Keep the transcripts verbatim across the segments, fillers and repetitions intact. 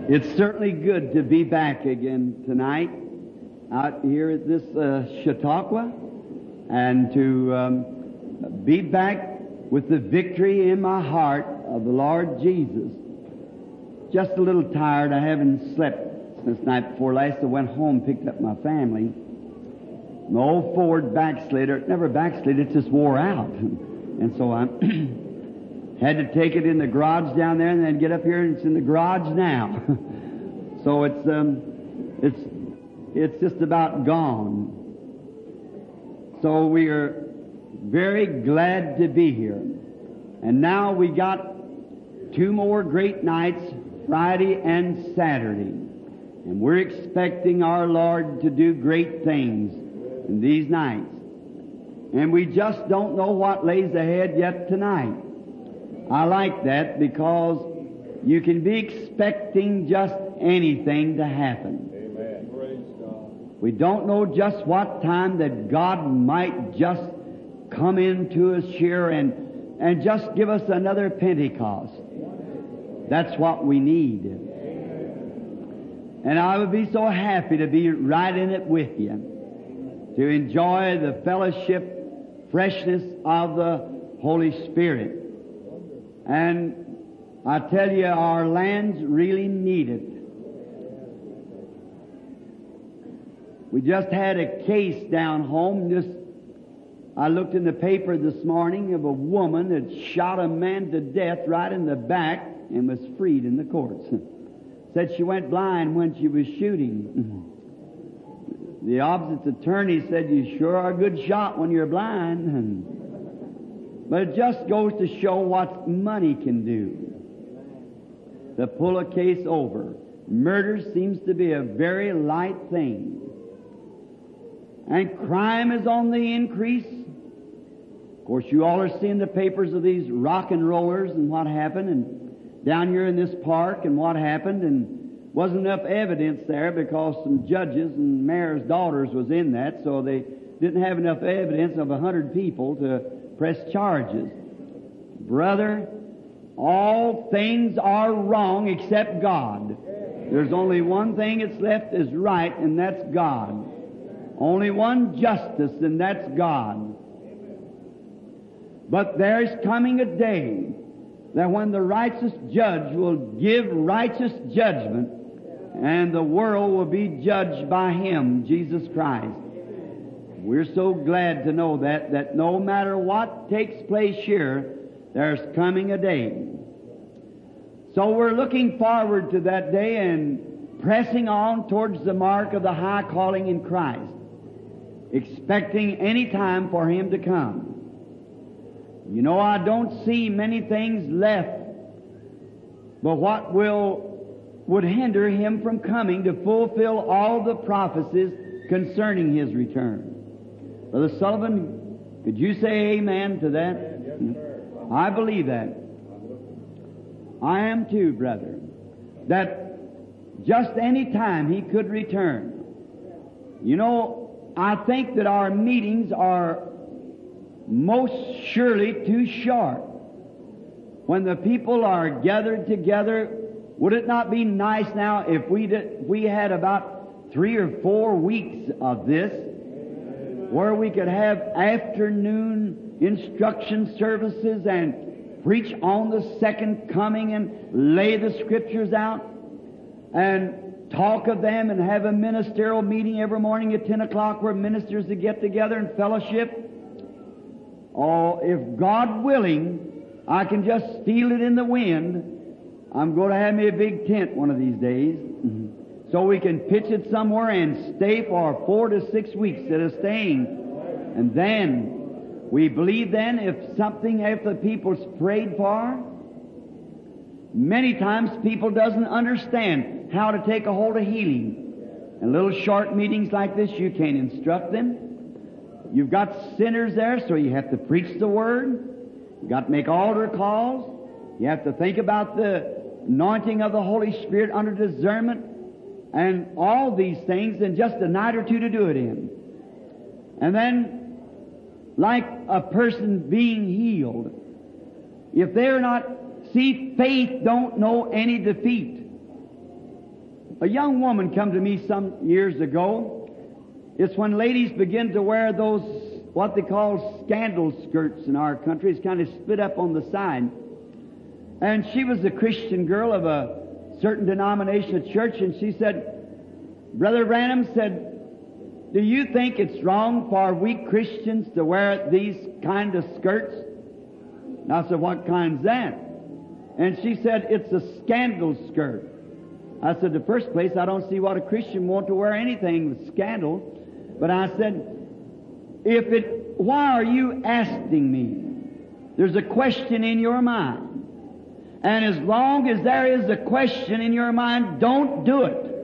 It's certainly good to be back again tonight out here at this uh, Chautauqua, and to um, be back with the victory in my heart of the Lord Jesus. Just a little tired. I haven't slept since night before last. I went home, picked up my family. My old Ford backslider, it never backslid, it just wore out. And so I had to take it in the garage down there and then get up here, and it's in the garage now. So it's um, it's it's just about gone. So we are very glad to be here. And now we got two more great nights, Friday and Saturday. And we're expecting our Lord to do great things in these nights. And we just don't know what lays ahead yet tonight. I like that because you can be expecting just anything to happen. Amen. Praise God. We don't know just what time that God might just come into us here and, and just give us another Pentecost. That's what we need. And I would be so happy to be right in it with you, to enjoy the fellowship, freshness of the Holy Spirit. And I tell you, our lands really need it. We just had a case down home. Just, I looked in the paper this morning of a woman that shot a man to death right in the back and was freed in the courts. Said she went blind when she was shooting. The opposite attorney said, "You sure are a good shot when you're blind." But it just goes to show what money can do to pull a case over. Murder seems to be a very light thing. And crime is on the increase. Of course, you all are seeing the papers of these rock and rollers and what happened, and down here in this park and what happened, and wasn't enough evidence there because some judges and mayor's daughters was in that, so they didn't have enough evidence of a hundred people to press charges. Brother, all things are wrong except God. There's only one thing that's left is right, and that's God. Only one justice, and that's God. But there's coming a day that when the righteous judge will give righteous judgment, and the world will be judged by Him, Jesus Christ. We're so glad to know that, that no matter what takes place here, there's coming a day. So we're looking forward to that day and pressing on towards the mark of the high calling in Christ, expecting any time for Him to come. You know, I don't see many things left, but what will would hinder Him from coming to fulfill all the prophecies concerning His return. Brother Sullivan, could you say amen to that? Yes, sir. I believe that. I am too, brother. That just any time He could return. You know, I think that our meetings are most surely too short. When the people are gathered together, would it not be nice now if we did, we had about three or four weeks of this, where we could have afternoon instruction services and preach on the second coming and lay the Scriptures out and talk of them and have a ministerial meeting every morning at ten o'clock where ministers to get together and fellowship? Oh, if God willing, I can just steal it in the wind. I'm going to have me a big tent one of these days, so we can pitch it somewhere and stay for four to six weeks instead of staying. And then, we believe then if something after the people's prayed for, many times people doesn't understand how to take a hold of healing. And little short meetings like this, you can't instruct them. You've got sinners there, so you have to preach the Word. You've got to make altar calls. You have to think about the anointing of the Holy Spirit under discernment and all these things in just a night or two to do it in. And then, like a person being healed, if they're not, see, faith don't know any defeat. A young woman come to me some years ago. It's when ladies begin to wear those, what they call scandal skirts in our country. It's kind of split up on the side. And she was a Christian girl of a certain denomination of church, and she said, Brother Branham said, do you think it's wrong for we Christians to wear these kind of skirts? And I said, what kind's that? And she said, it's a scandal skirt. I said, in the first place, I don't see what a Christian want to wear anything with scandal. But I said, if it, why are you asking me? There's a question in your mind. And as long as there is a question in your mind, don't do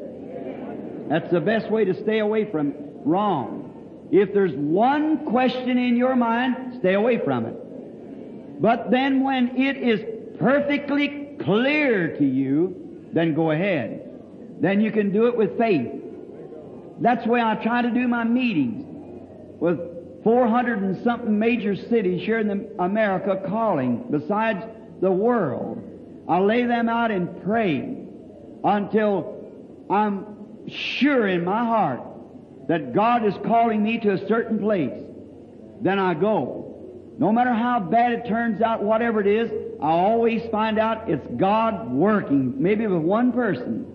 it. That's the best way to stay away from it. Wrong. If there's one question in your mind, stay away from it. But then when it is perfectly clear to you, then go ahead. Then you can do it with faith. That's the way I try to do my meetings with four hundred and something major cities here in the America calling, besides the world. I lay them out and pray until I'm sure in my heart that God is calling me to a certain place. Then I go. No matter how bad it turns out, whatever it is, I always find out it's God working, maybe with one person.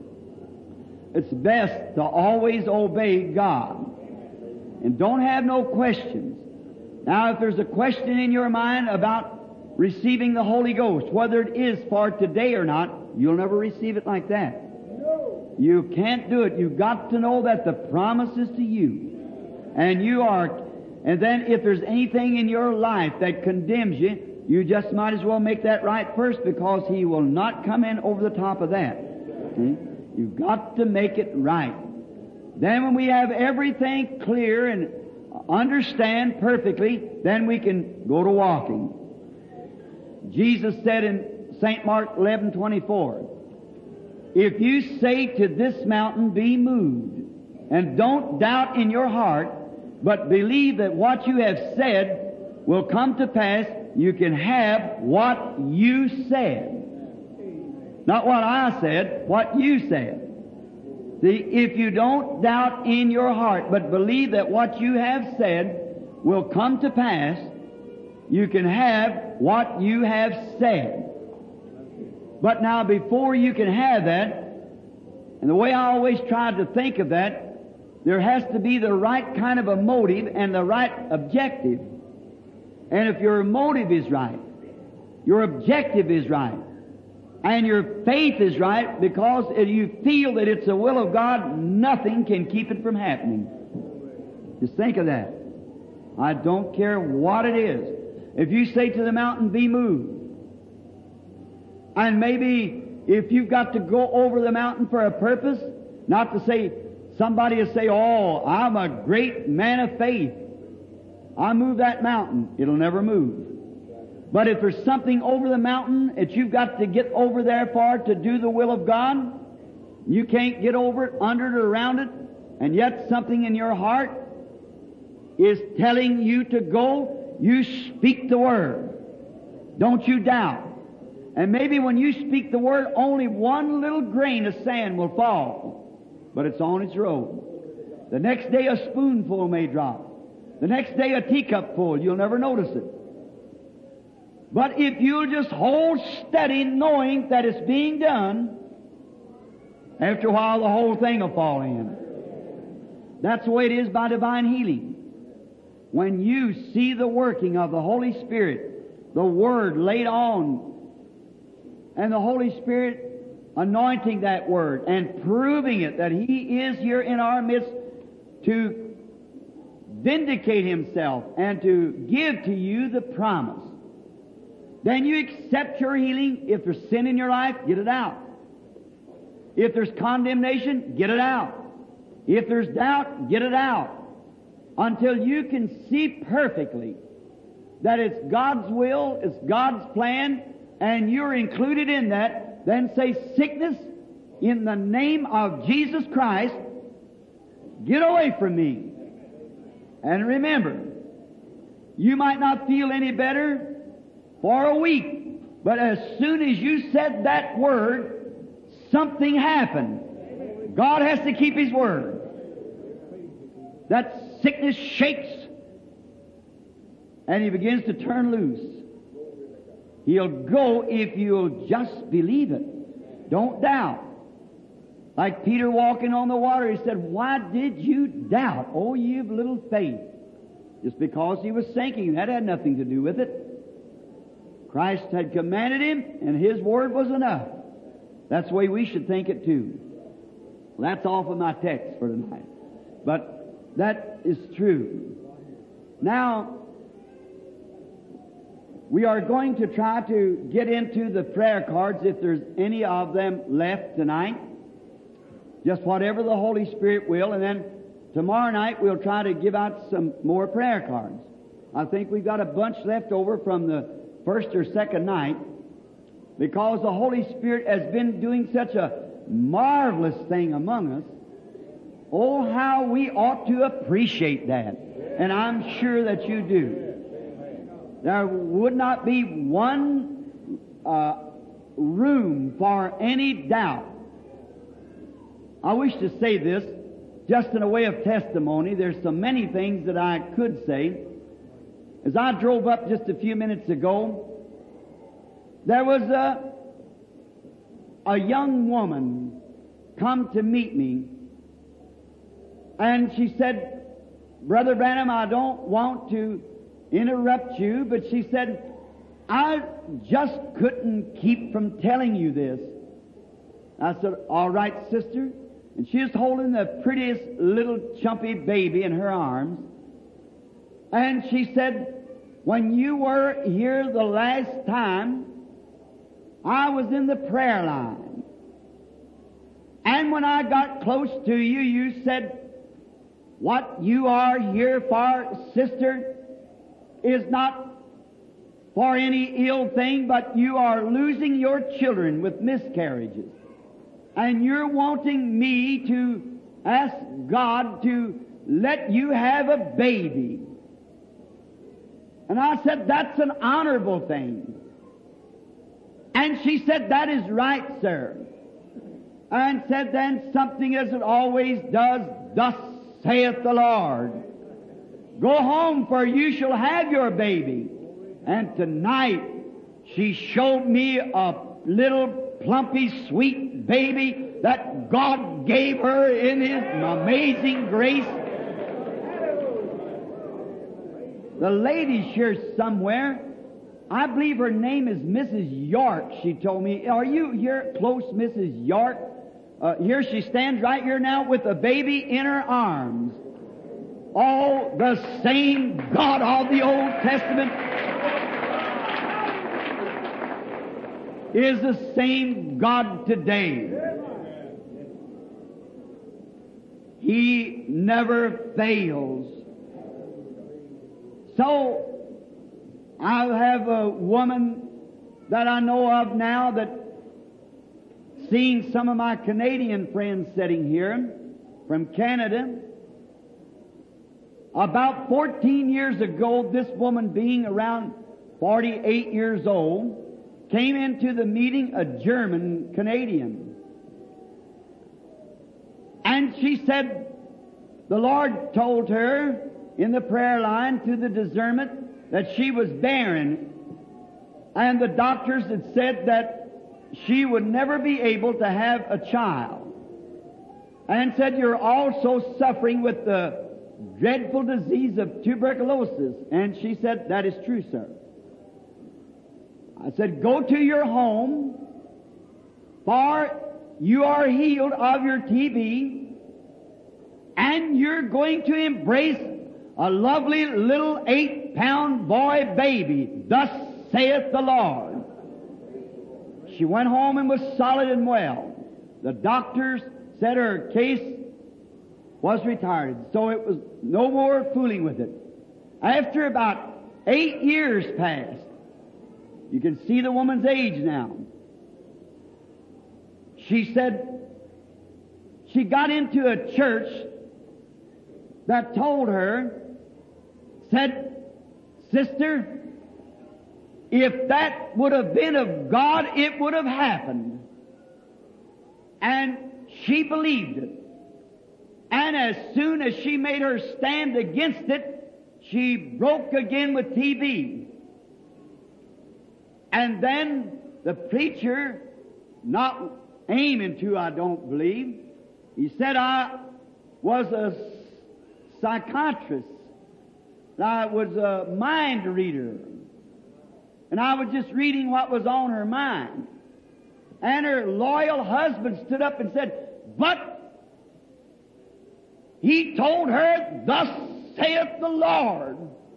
It's best to always obey God. And don't have no questions. Now, if there's a question in your mind about receiving the Holy Ghost, whether it is for today or not, you'll never receive it like that. You can't do it. You've got to know that the promise is to you. And you are, and then if there's anything in your life that condemns you, you just might as well make that right first, because He will not come in over the top of that. See? You've got to make it right. Then when we have everything clear and understand perfectly, then we can go to walking. Jesus said in Saint Mark eleven twenty-four, if you say to this mountain, be moved, and don't doubt in your heart, but believe that what you have said will come to pass, you can have what you said. Not what I said, what you said. See, if you don't doubt in your heart, but believe that what you have said will come to pass, you can have what you have said. But now, before you can have that, and the way I always try to think of that, there has to be the right kind of a motive and the right objective. And if your motive is right, your objective is right, and your faith is right, because if you feel that it's the will of God, nothing can keep it from happening. Just think of that. I don't care what it is. If you say to the mountain, be moved, and maybe if you've got to go over the mountain for a purpose, not to say, somebody will say, oh, I'm a great man of faith, I move that mountain. It'll never move. But if there's something over the mountain that you've got to get over there for to do the will of God, you can't get over it, under it, or around it, and yet something in your heart is telling you to go, you speak the Word. Don't you doubt. And maybe when you speak the Word, only one little grain of sand will fall, but it's on its road. The next day a spoonful may drop. The next day a teacup full. You'll never notice it. But if you'll just hold steady, knowing that it's being done, after a while the whole thing will fall in. That's the way it is by divine healing. When you see the working of the Holy Spirit, the Word laid on, and the Holy Spirit anointing that Word and proving it that He is here in our midst to vindicate Himself and to give to you the promise, then you accept your healing. If there's sin in your life, get it out. If there's condemnation, get it out. If there's doubt, get it out. Until you can see perfectly that it's God's will, it's God's plan, and you're included in that, then say, sickness, in the name of Jesus Christ, get away from me. And remember, you might not feel any better for a week, but as soon as you said that word, something happened. God has to keep His word. That sickness shakes and he begins to turn loose. He'll go if you'll just believe it. Don't doubt. Like Peter walking on the water, he said, "Why did you doubt, oh ye of little faith?" Just because he was sinking, that had nothing to do with it. Christ had commanded him, and His word was enough. That's the way we should think it too. Well, that's off of my text for tonight. But that is true. Now, we are going to try to get into the prayer cards if there's any of them left tonight. Just whatever the Holy Spirit will, and then tomorrow night we'll try to give out some more prayer cards. I think we've got a bunch left over from the first or second night, because the Holy Spirit has been doing such a marvelous thing among us. Oh, how we ought to appreciate that. And I'm sure that you do. There would not be one uh, room for any doubt. I wish to say this just in a way of testimony. There's so many things that I could say. As I drove up just a few minutes ago, there was a, a young woman come to meet me, and she said, "Brother Branham, I don't want to interrupt you," but she said, "I just couldn't keep from telling you this." I said, "All right, sister." And she was holding the prettiest little chumpy baby in her arms. And she said, "When you were here the last time, I was in the prayer line. And when I got close to you, you said, 'What you are here for, sister, is not for any ill thing, but you are losing your children with miscarriages. And you're wanting me to ask God to let you have a baby.'" And I said, "That's an honorable thing." And she said, "That is right, sir." And said then something as it always does, "Thus saith the Lord, go home, for you shall have your baby." And tonight she showed me a little plumpy, sweet baby that God gave her in His amazing grace. The lady's here somewhere. I believe her name is Missus York, she told me. Are you here close, Missus York? Uh, here she stands right here now with a baby in her arms. Oh, the same God of the Old Testament is the same God today. He never fails. So, I have a woman that I know of now that, seeing some of my Canadian friends sitting here from Canada, about fourteen years ago, this woman, being around forty-eight years old, came into the meeting, a German Canadian. And she said the Lord told her in the prayer line through the discernment that she was barren, and the doctors had said that she would never be able to have a child, and said, "You're also suffering with the dreadful disease of tuberculosis." And she said, "That is true, sir." I said, "Go to your home, for you are healed of your T B, and you're going to embrace a lovely little eight-pound boy baby. Thus saith the Lord." She went home and was solid and well. The doctors said her case was retarded, so it was no more fooling with it. After about eight years passed, you can see the woman's age now. She said she got into a church that told her, said, "Sister, if that would have been of God, it would have happened." And she believed it. And as soon as she made her stand against it, she broke again with T B. And then the preacher, not aiming to, I don't believe, he said I was a psychiatrist. I was a mind reader. And I was just reading what was on her mind. And her loyal husband stood up and said, but he told her, thus saith the Lord.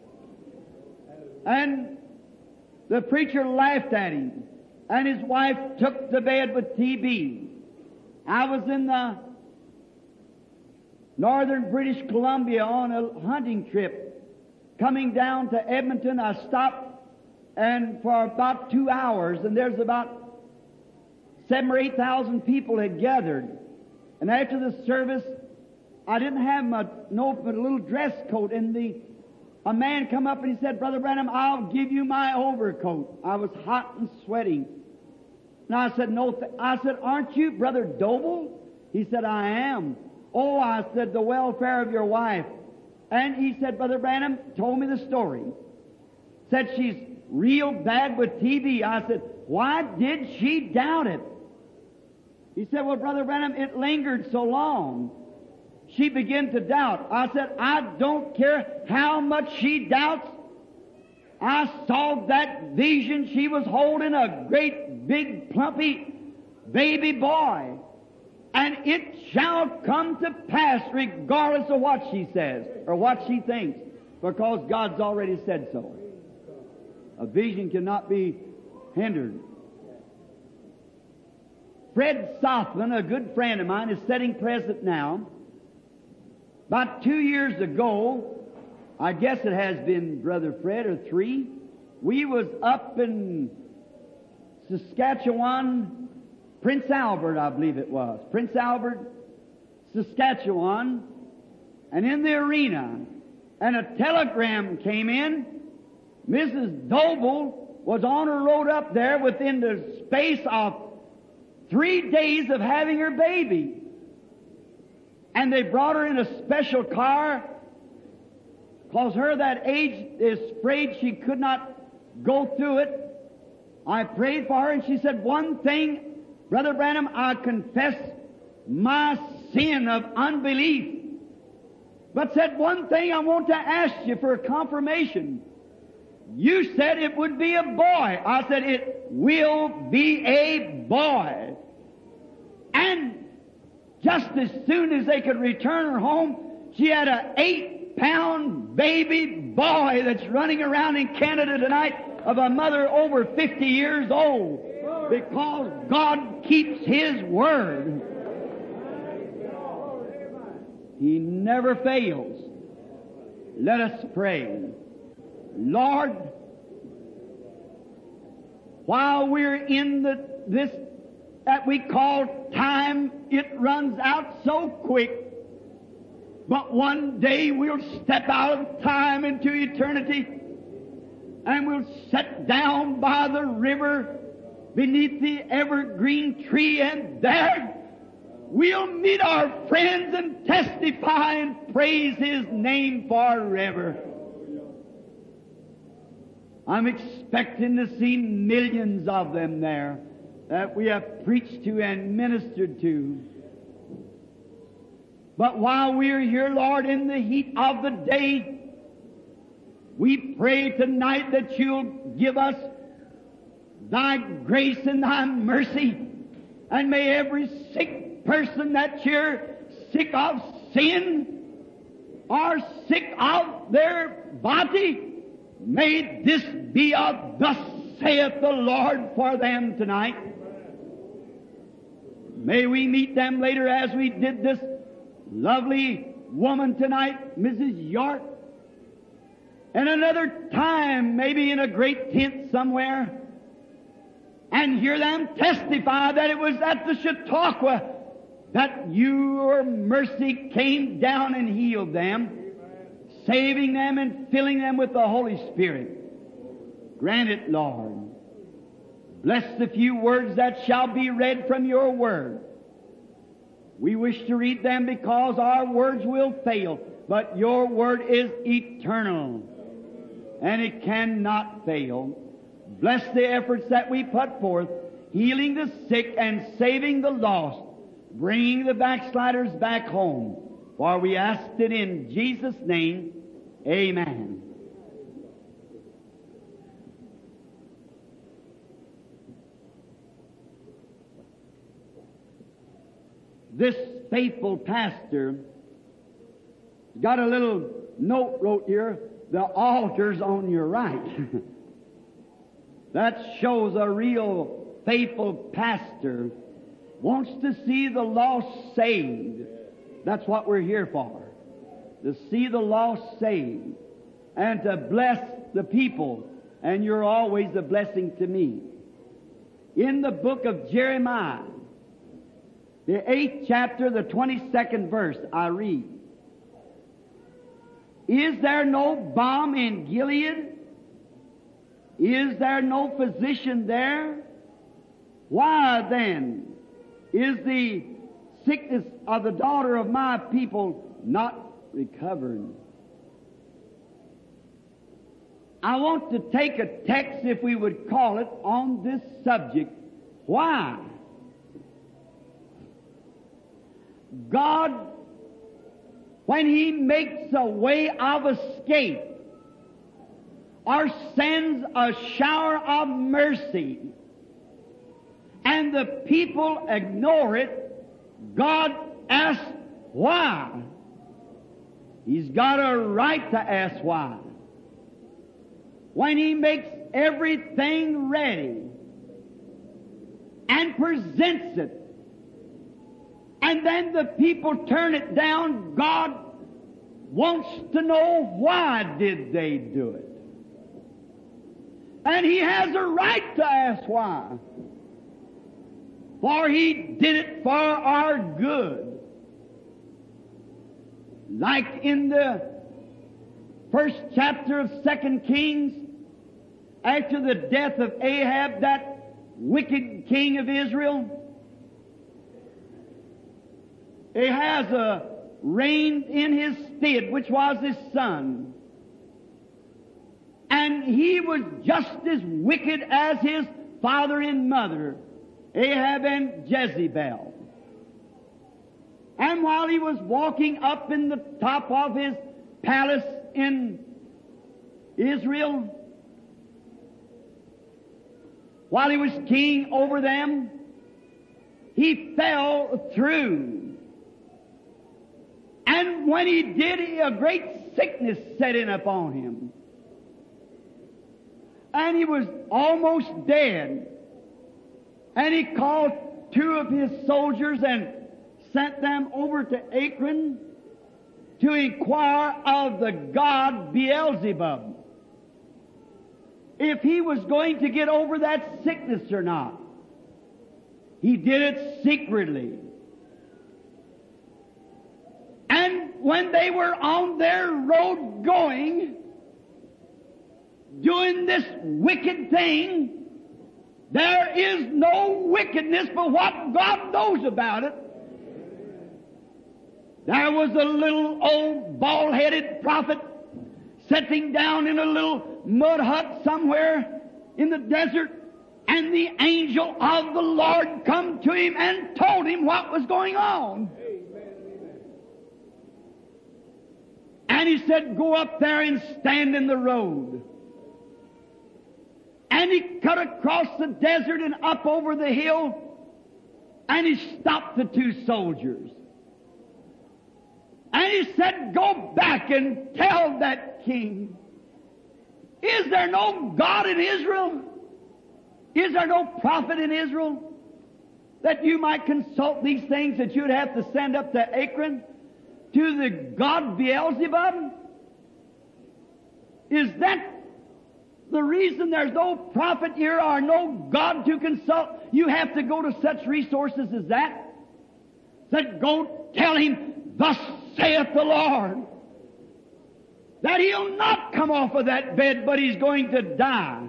And the preacher laughed at him. And his wife took to bed with T B. I was in the northern British Columbia on a hunting trip. Coming down to Edmonton, I stopped and for about two hours, and there's about seven or eight thousand people had gathered. And after the service, I didn't have my no but a little dress coat, and the a man come up and he said, Brother Branham, I'll give you my overcoat. I was hot and sweating. And I said, no, th-. I said, aren't you Brother Doble? He said, I am. Oh, I said, the welfare of your wife. And he said, Brother Branham told me the story. Said she's real bad with T B. I said, why did she doubt it? He said, well, Brother Branham, it lingered so long. She began to doubt. I said, I don't care how much she doubts. I saw that vision. She was holding a great, big, plumpy baby boy. And it shall come to pass regardless of what she says or what she thinks, because God's already said so. A vision cannot be hindered. Fred Southman, a good friend of mine, is sitting present now. About two years ago, I guess it has been, Brother Fred, or three, we was up in Saskatchewan, Prince Albert, I believe it was. Prince Albert, Saskatchewan, and in the arena, and a telegram came in. Missus Doble was on her road up there within the space of three days of having her baby. And they brought her in a special car, because her that age is afraid she could not go through it. I prayed for her, and she said, one thing, Brother Branham, I confess my sin of unbelief. But said, one thing I want to ask you for confirmation. You said it would be a boy. I said, it will be a boy. And just as soon as they could return her home, she had an eight-pound baby boy that's running around in Canada tonight of a mother over fifty years old, because God keeps His word. He never fails. Let us pray. Lord, while we're in the, this that we call time, it runs out so quick. But one day we'll step out of time into eternity, and we'll sit down by the river beneath the evergreen tree, and there we'll meet our friends and testify and praise His name forever. I'm expecting to see millions of them there that we have preached to and ministered to. But while we're here, Lord, in the heat of the day, we pray tonight that You'll give us Thy grace and Thy mercy, and may every sick person that's here, sick of sin or sick of their body, may this be a thus saith the Lord for them tonight. May we meet them later as we did this lovely woman tonight, Missus York. And another time, maybe in a great tent somewhere, and hear them testify that it was at the Chautauqua that Your mercy came down and healed them, saving them and filling them with the Holy Spirit. Grant it, Lord. Bless the few words that shall be read from Your Word. We wish to read them because our words will fail, but your word is eternal, and it cannot fail. Bless the efforts that we put forth, healing the sick and saving the lost, bringing the backsliders back home. For we ask it in Jesus' name, amen. This faithful pastor got a little note wrote here, the altar's on your right. That shows a real faithful pastor wants to see the lost saved. That's what we're here for, to see the lost saved and to bless the people, and you're always a blessing to me. In the book of Jeremiah, the eighth chapter, the twenty-second verse, I read, Is there no balm in Gilead? Is there no physician there? Why then is the sickness of the daughter of my people not recovered? I want to take a text, if we would call it, on this subject. Why? God, when He makes a way of escape or sends a shower of mercy and the people ignore it, God asks why. He's got a right to ask why. When He makes everything ready and presents it, and then the people turn it down, God wants to know why did they do it. And He has a right to ask why. For He did it for our good. Like in the first chapter of Second Kings, after the death of Ahab, that wicked king of Israel, Ahaz reigned in his stead, which was his son. And he was just as wicked as his father and mother, Ahab and Jezebel. And while he was walking up in the top of his palace in Israel, while he was king over them, he fell through. And when he did, a great sickness set in upon him. And he was almost dead. And he called two of his soldiers and sent them over to Akron to inquire of the god Beelzebub if he was going to get over that sickness or not. He did it secretly. And when they were on their road going, doing this wicked thing, there is no wickedness but what God knows about it. There was a little old bald-headed prophet sitting down in a little mud hut somewhere in the desert, and the angel of the Lord come to him and told him what was going on. And he said, go up there and stand in the road. And he cut across the desert and up over the hill, and he stopped the two soldiers. And he said, go back and tell that king, is there no God in Israel? Is there no prophet in Israel that you might consult these things, that you'd have to send up to Akron to the god Beelzebub? Is that the reason there's no prophet here or no God to consult? You have to go to such resources as that. Said, go tell him, thus saith the Lord, that he'll not come off of that bed, but he's going to die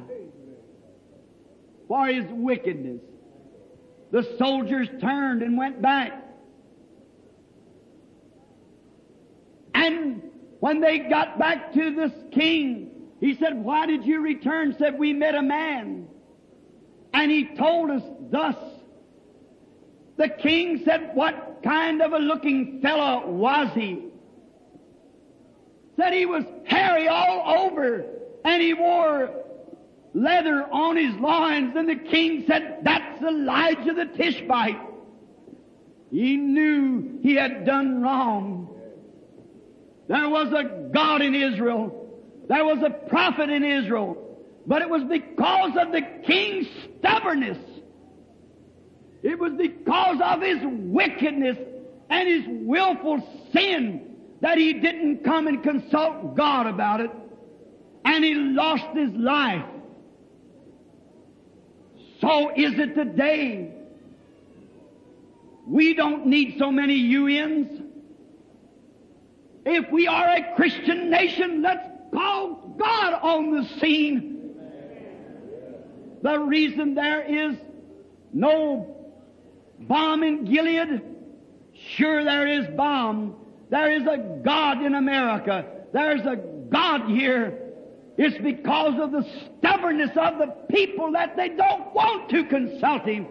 for his wickedness. The soldiers turned and went back. And when they got back to this king, he said, "Why did you return?" Said, "We met a man, and he told us thus." The king said, "What kind of a looking fellow was he?" Said he was hairy all over, and he wore leather on his loins. And the king said, "That's Elijah the Tishbite." He knew he had done wrong. There was a God in Israel. There was a prophet in Israel. But it was because of the king's stubbornness. It was because of his wickedness and his willful sin that he didn't come and consult God about it. And he lost his life. So is it today. We don't need so many U Ns. If we are a Christian nation, let's call God on the scene. The reason there is no bomb in Gilead, sure there is bomb. There is a God in America. There's a God here. It's because of the stubbornness of the people that they don't want to consult Him.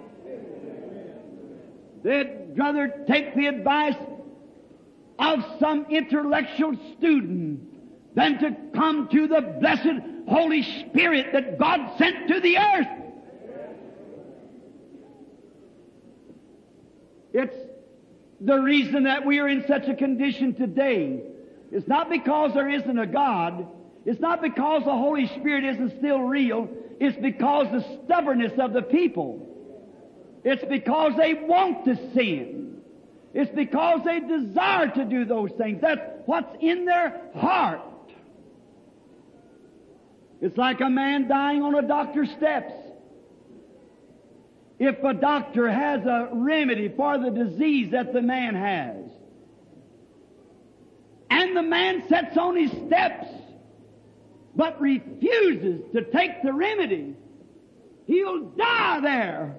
They'd rather take the advice of some intellectual student than to come to the blessed Holy Spirit that God sent to the earth. It's the reason that we are in such a condition today. It's not because there isn't a God. It's not because the Holy Spirit isn't still real. It's because the stubbornness of the people. It's because they want to sin. It's because they desire to do those things. That's what's in their heart. It's like a man dying on a doctor's steps. If a doctor has a remedy for the disease that the man has, and the man sits on his steps but refuses to take the remedy, he'll die there.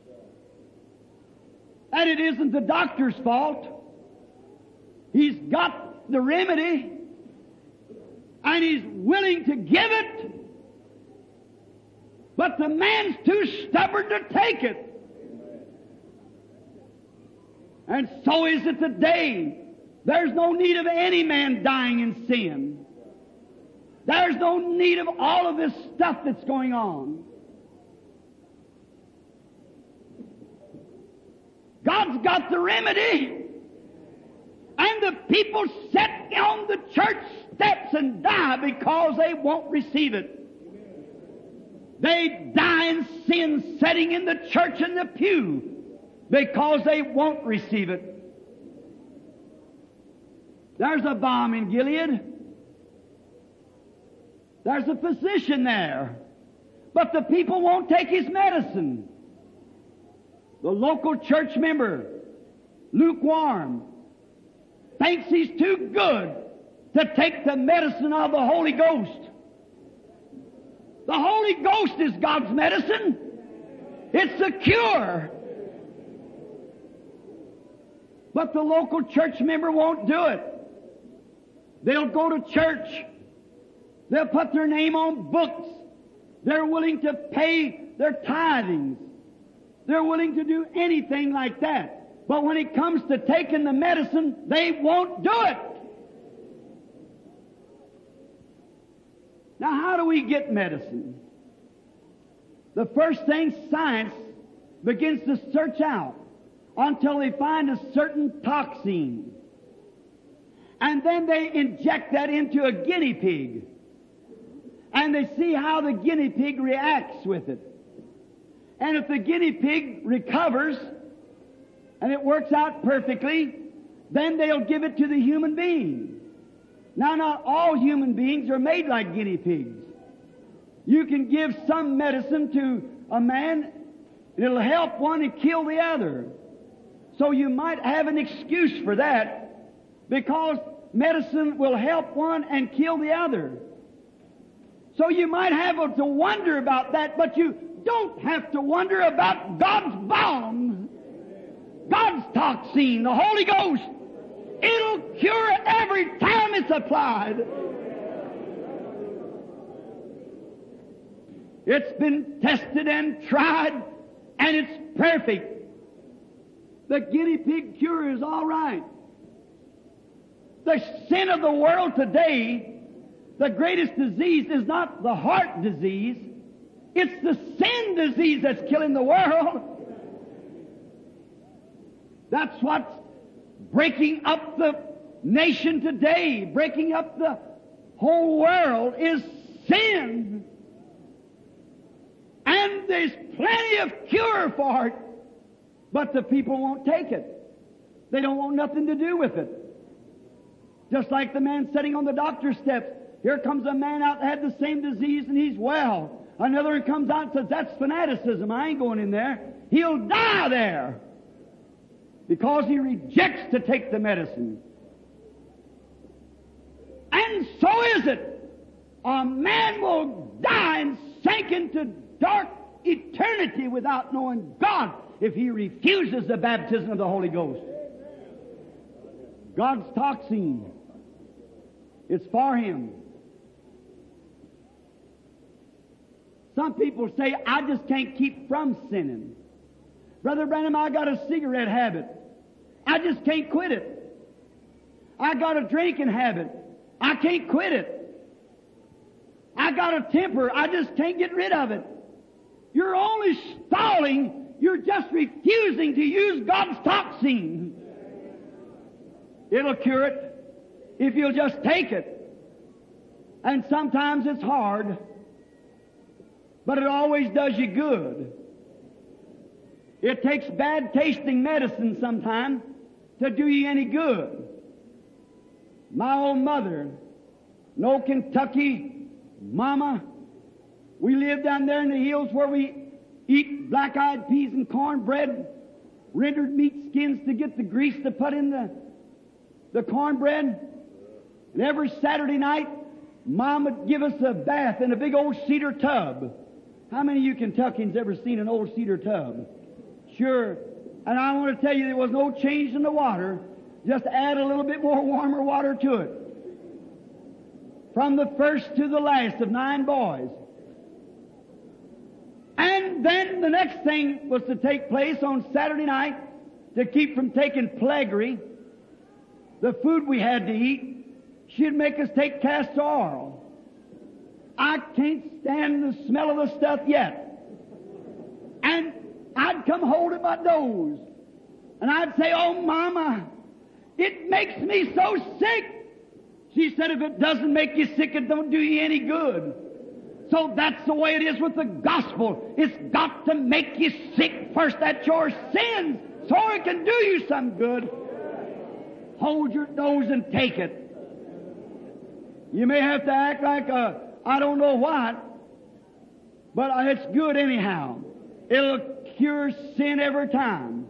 And it isn't the doctor's fault. He's got the remedy, and he's willing to give it, but the man's too stubborn to take it. And so is it today. There's no need of any man dying in sin. There's no need of all of this stuff that's going on. God's got the remedy. And the people sit on the church steps and die because they won't receive it. They die in sin sitting in the church in the pew because they won't receive it. There's a balm in Gilead. There's a physician there. But the people won't take his medicine. The local church member, lukewarm, thinks he's too good to take the medicine of the Holy Ghost. The Holy Ghost is God's medicine. It's the cure. But the local church member won't do it. They'll go to church. They'll put their name on books. They're willing to pay their tithings. They're willing to do anything like that. But when it comes to taking the medicine, they won't do it. Now, how do we get medicine? The first thing, science begins to search out until they find a certain toxin. And then they inject that into a guinea pig. And they see how the guinea pig reacts with it. And if the guinea pig recovers and it works out perfectly, then they'll give it to the human being. Now, not all human beings are made like guinea pigs. You can give some medicine to a man, and it'll help one and kill the other. So you might have an excuse for that, because medicine will help one and kill the other. So you might have to wonder about that, but you don't have to wonder about God's balm, God's toxin, the Holy Ghost. It'll cure every time it's applied. It's been tested and tried, and it's perfect. The guinea pig cure is all right. The sin of the world today, the greatest disease is not the heart disease. It's the sin disease that's killing the world. That's what's breaking up the nation today, breaking up the whole world, is sin. And there's plenty of cure for it, but the people won't take it. They don't want nothing to do with it. Just like the man sitting on the doctor's steps. Here comes a man out that had the same disease and he's well. Another one comes out and says, that's fanaticism. I ain't going in there. He'll die there because he rejects to take the medicine. And so is it. A man will die and sink into dark eternity without knowing God if he refuses the baptism of the Holy Ghost. God's toxin. It's for him. Some people say, I just can't keep from sinning. Brother Branham, I got a cigarette habit. I just can't quit it. I got a drinking habit. I can't quit it. I got a temper. I just can't get rid of it. You're only stalling. You're just refusing to use God's toxin. It'll cure it if you'll just take it. And sometimes it's hard, but it always does you good. It takes bad tasting medicine sometimes to do you any good. My old mother, no Kentucky mama, we lived down there in the hills where we eat black-eyed peas and cornbread, rendered meat skins to get the grease to put in the, the cornbread. And every Saturday night, Mom would give us a bath in a big old cedar tub. How many of you Kentuckians ever seen an old cedar tub? Sure. And I want to tell you, there was no change in the water. Just add a little bit more warmer water to it. From the first to the last of nine boys. And then the next thing was to take place on Saturday night to keep from taking plaguery. The food we had to eat, she'd make us take castor oil. I can't stand the smell of the stuff yet. And I'd come holding my nose. And I'd say, oh, Mama, it makes me so sick. She said, if it doesn't make you sick, it don't do you any good. So that's the way it is with the gospel. It's got to make you sick first at your sins so it can do you some good. Hold your nose and take it. You may have to act like a, I don't know what, but it's good anyhow. It'll cure sin every time.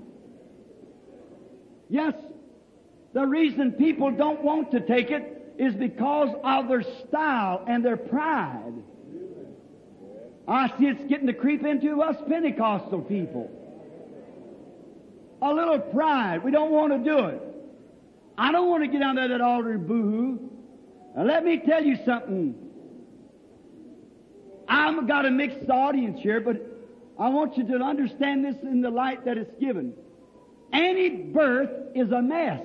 Yes, the reason people don't want to take it is because of their style and their pride. I see it's getting to creep into us Pentecostal people. A little pride. We don't want to do it. I don't want to get down there that altar and boo-hoo. Now let me tell you something. I've got a mixed audience here, but I want you to understand this in the light that it's given. Any birth is a mess.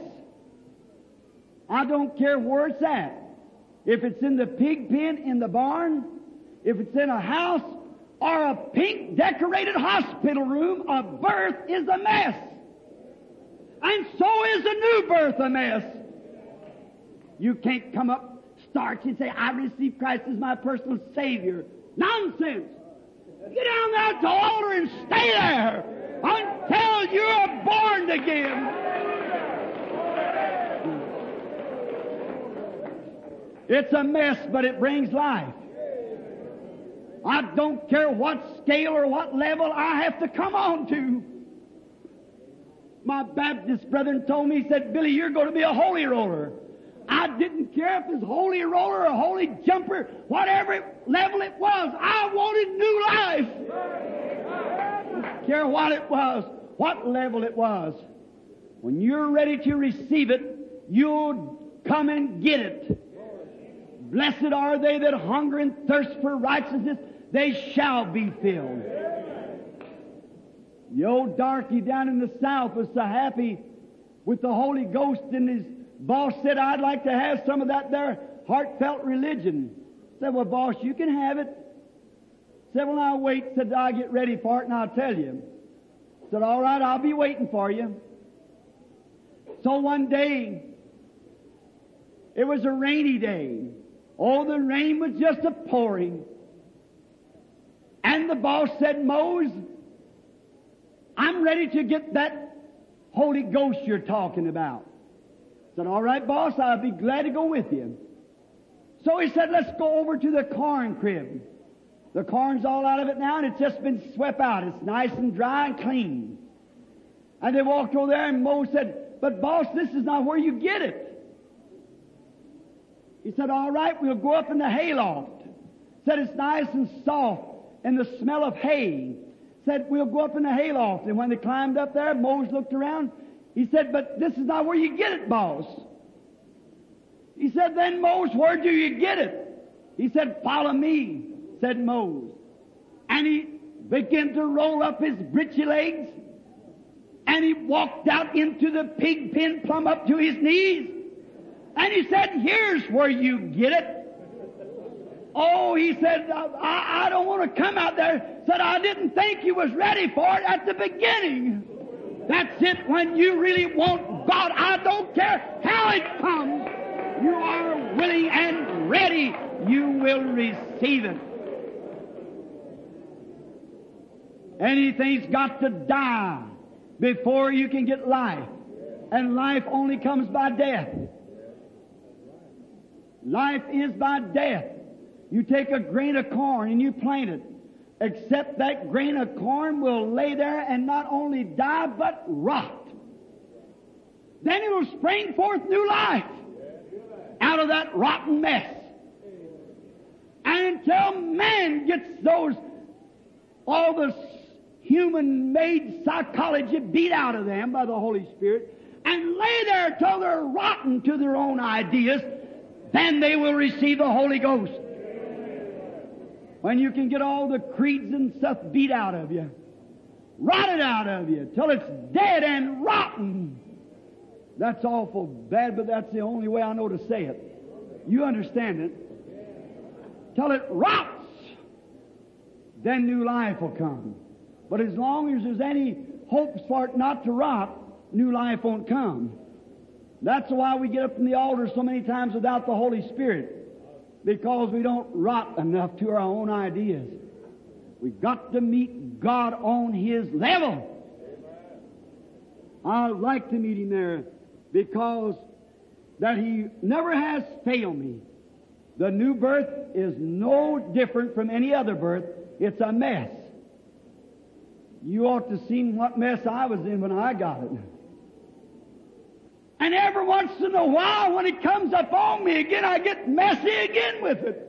I don't care where it's at. If it's in the pig pen in the barn, if it's in a house, or a pink decorated hospital room, a birth is a mess. And so is a new birth a mess. You can't come up, start and say, I receive Christ as my personal Savior. Nonsense! Get down there at the altar and stay there until you're born again. It's a mess, but it brings life. I don't care what scale or what level I have to come on to. My Baptist brethren told me, he said, Billy, you're going to be a holy roller. I didn't care if it was holy roller or holy jumper, whatever level it was. I wanted new life. Didn't care what it was, what level it was. When you're ready to receive it, you'll come and get it. Blessed are they that hunger and thirst for righteousness, they shall be filled. The old darky down in the south was so happy with the Holy Ghost, and his boss said, I'd like to have some of that there heartfelt religion. Said, well, boss, you can have it. Said, well, I'll wait. Said, I'll get ready for it and I'll tell you. Said, all right, I'll be waiting for you. So one day, it was a rainy day. Oh, the rain was just a pouring. And the boss said, Mose, I'm ready to get that Holy Ghost you're talking about. Said, all right, boss, I'll be glad to go with you. So he said, let's go over to the corn crib. The corn's all out of it now, and it's just been swept out. It's nice and dry and clean. And they walked over there, and Mose said, but boss, this is not where you get it. He said, all right, we'll go up in the hayloft. Said, it's nice and soft, and the smell of hay. Said, we'll go up in the hayloft. And when they climbed up there, Mose looked around. He said, but this is not where you get it, boss. He said, then Mose, where do you get it? He said, follow me, said Mose. And he began to roll up his breechy legs, and he walked out into the pig pen plumb up to his knees. And he said, here's where you get it. Oh, he said, I, I don't want to come out there. Said, I didn't think you was ready for it at the beginning. That's it, when you really want God. I don't care how it comes. You are willing and ready. You will receive it. Anything's got to die before you can get life. And life only comes by death. Life is by death. You take a grain of corn and you plant it. Except that grain of corn will lay there and not only die, but rot. Then it will spring forth new life out of that rotten mess. And until man gets those, all the human-made psychology beat out of them by the Holy Spirit, and lay there till they're rotten to their own ideas, then they will receive the Holy Ghost. When you can get all the creeds and stuff beat out of you, rotted out of you, till it's dead and rotten. That's awful bad, but that's the only way I know to say it. You understand it. Till it rots, then new life will come. But as long as there's any hopes for it not to rot, new life won't come. That's why we get up from the altar so many times without the Holy Spirit. Because we don't rot enough to our own ideas. We've got to meet God on His level. I like to meet Him there because that He never has failed me. The new birth is no different from any other birth. It's a mess. You ought to see what mess I was in when I got it. And every once in a while, when it comes up on me again, I get messy again with it.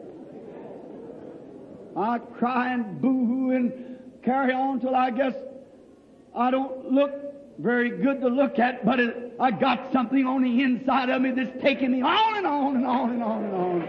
I cry and boo-hoo and carry on till I guess I don't look very good to look at, but it, I got something on the inside of me that's taking me on and on and on and on and on.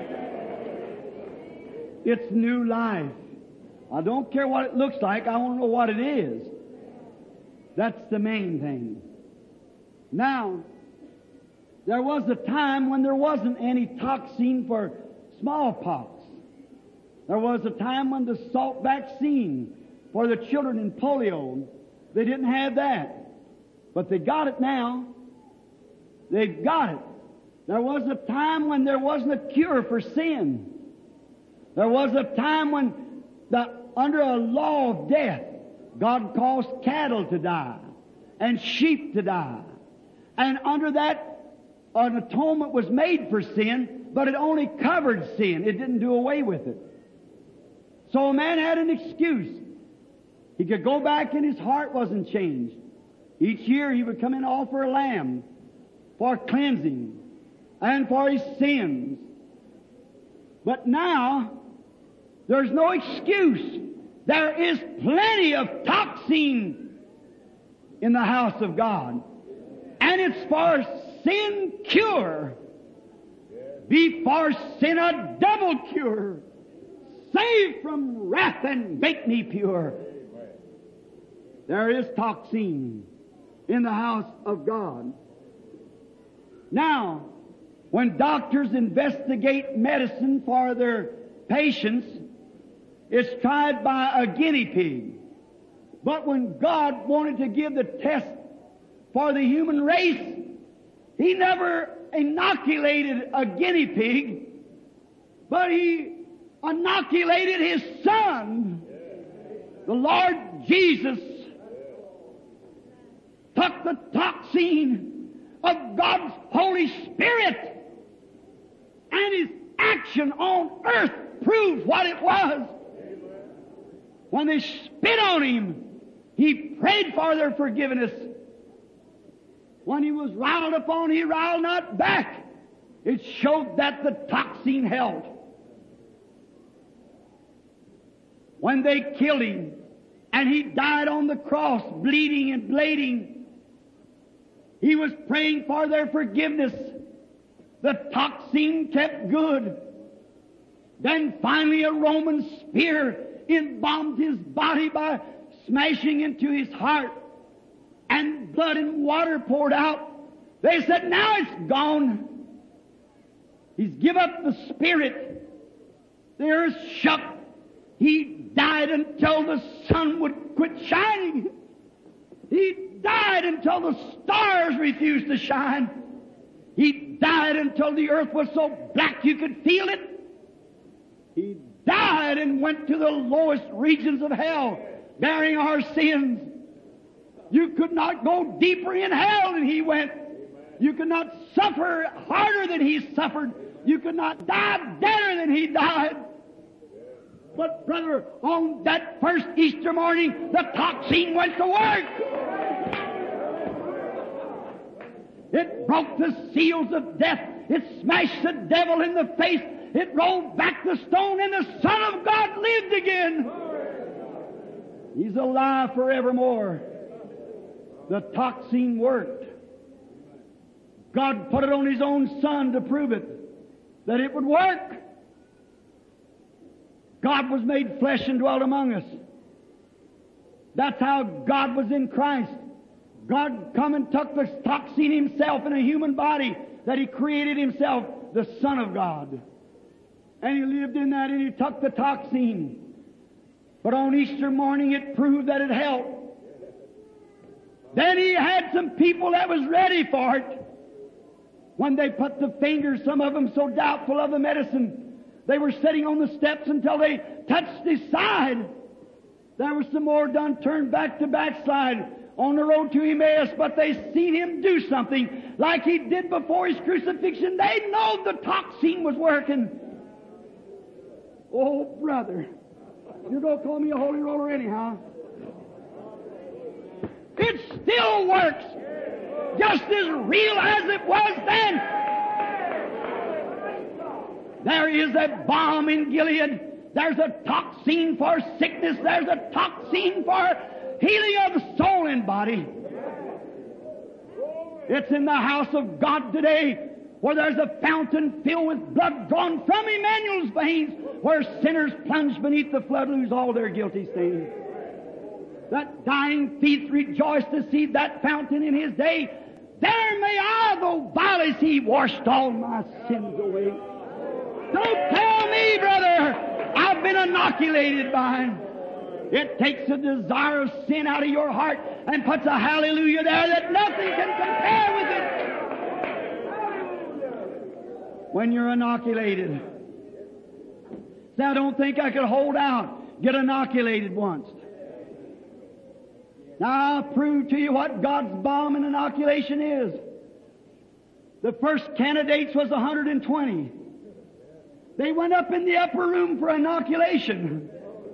It's new life. I don't care what it looks like. I want to know what it is. That's the main thing. Now, there was a time when there wasn't any toxin for smallpox. There was a time when the salt vaccine for the children in polio, they didn't have that. But they got it now. They've got it. There was a time when there wasn't a cure for sin. There was a time when the, under a law of death, God caused cattle to die and sheep to die. And under that, an atonement was made for sin, but it only covered sin. It didn't do away with it. So a man had an excuse. He could go back and his heart wasn't changed. Each year he would come and offer a lamb for cleansing and for his sins. But now, there's no excuse. There is plenty of toxin in the house of God. And it's for sin cure. Be for sin a double cure. Save from wrath and make me pure. There is toxin in the house of God. Now, when doctors investigate medicine for their patients, it's tried by a guinea pig. But when God wanted to give the test for the human race, He never inoculated a guinea pig, but He inoculated His Son. The Lord Jesus took the toxin of God's Holy Spirit, and His action on earth proved what it was. When they spit on Him, He prayed for their forgiveness. When He was riled upon, He riled not back. It showed that the toxin held. When they killed Him, and He died on the cross, bleeding and bleeding, He was praying for their forgiveness. The toxin kept good. Then finally a Roman spear embalmed His body by smashing into His heart, and blood and water poured out. They said, now it's gone. He's give up the spirit. The earth shook. He died until the sun would quit shining. He died until the stars refused to shine. He died until the earth was so black you could feel it. He died and went to the lowest regions of hell, bearing our sins. You could not go deeper in hell than He went. You could not suffer harder than He suffered. You could not die better than He died. But brother, on that first Easter morning, the toxin went to work. It broke the seals of death. It smashed the devil in the face. It rolled back the stone, and the Son of God lived again. He's alive forevermore. The toxin worked. God put it on His own Son to prove it, that it would work. God was made flesh and dwelt among us. That's how God was in Christ. God come and took the toxin Himself in a human body that He created Himself, the Son of God. And He lived in that, and He took the toxin. But on Easter morning it proved that it helped. Then He had some people that was ready for it. When they put the fingers, some of them so doubtful of the medicine, they were sitting on the steps until they touched His side. There was some more done, turned back to backslide on the road to Emmaus, but they seen Him do something like He did before His crucifixion. They know the toxin was working. Oh, brother, you're going to call me a holy roller anyhow. It still works, just as real as it was then. There is a balm in Gilead. There's a toxin for sickness. There's a toxin for healing of soul and body. It's in the house of God today, where there's a fountain filled with blood drawn from Emmanuel's veins, where sinners plunge beneath the flood lose all their guilty stains. That dying thief rejoiced to see that fountain in his day. There may I, though vile as he, washed all my sins away. Don't tell me, brother, I've been inoculated by Him. It takes the desire of sin out of your heart and puts a hallelujah there that nothing can compare with it. When you're inoculated. Now, I don't think I could hold out. Get inoculated once. Now, I'll prove to you what God's balm and inoculation is. The first candidates was one hundred twenty. They went up in the upper room for inoculation.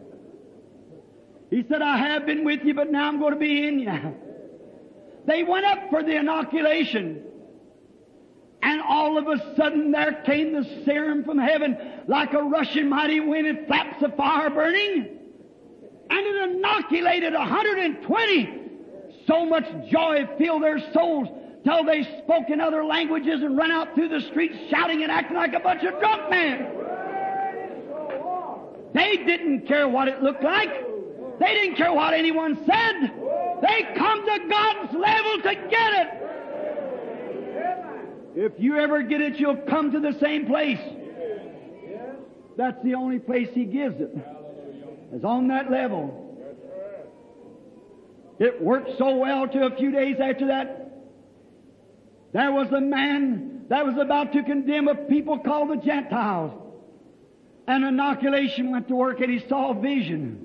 He said, I have been with you, but now I'm going to be in you. They went up for the inoculation. And all of a sudden there came the serum from heaven like a rushing mighty wind and flaps of fire burning. And it inoculated one hundred twenty. So much joy filled their souls till they spoke in other languages and run out through the streets shouting and acting like a bunch of drunk men. They didn't care what it looked like. They didn't care what anyone said. They come to God's level to get it. If you ever get it, you'll come to the same place. That's the only place He gives it. It's on that level. It worked so well till a few days after that. There was a man that was about to condemn a people called the Gentiles. And inoculation went to work and he saw a vision.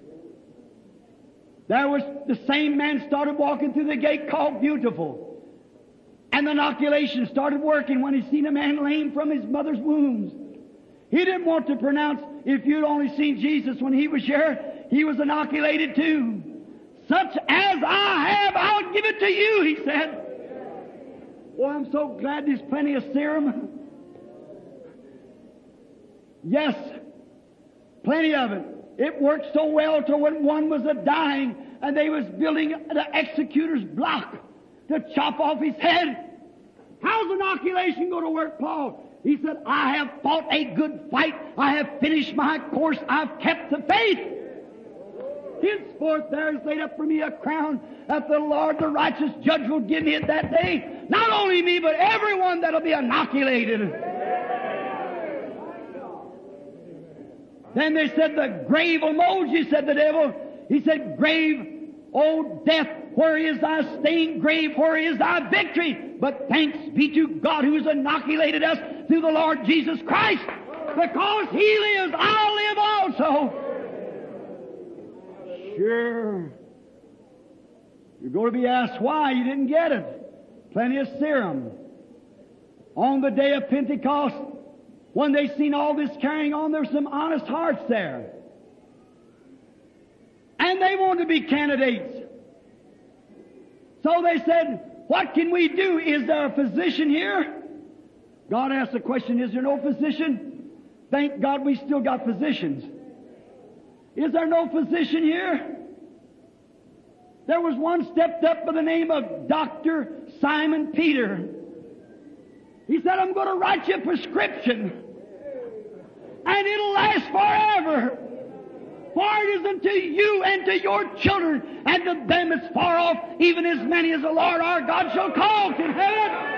There was the same man started walking through the gate called Beautiful. And the inoculation started working when he seen a man lame from his mother's wombs. He didn't want to pronounce, if you'd only seen Jesus when He was here, He was inoculated too. Such as I have, I'll give it to you, He said. Oh, I'm so glad there's plenty of serum. Yes, plenty of it. It worked so well till when one was a dying and they was building the executor's block to chop off his head. How's inoculation going to work, Paul? He said, I have fought a good fight. I have finished my course. I've kept the faith. Henceforth there is laid up for me a crown that the Lord, the righteous judge, will give me at that day. Not only me, but everyone that'll be inoculated. Then they said, the grave emoji, said the devil. He said, grave, O death, where is thy sting? Grave, where is thy victory? But thanks be to God who has inoculated us through the Lord Jesus Christ. Because He lives, I'll live also. Sure. You're going to be asked why you didn't get it. Plenty of serum. On the day of Pentecost, when they seen all this carrying on, there were some honest hearts there. And they wanted to be candidates. So they said, what can we do? Is there a physician here? God asked the question, is there no physician? Thank God we still got physicians. Is there no physician here? There was one stepped up by the name of Doctor Simon Peter. He said, I'm going to write you a prescription. And it'll last forever. For it is unto you and to your children and to them that's far off, even as many as the Lord our God shall call to heaven.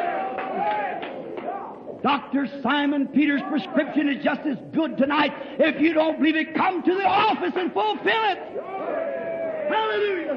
Doctor Simon Peter's prescription is just as good tonight. If you don't believe it, come to the office and fulfill it. Hallelujah.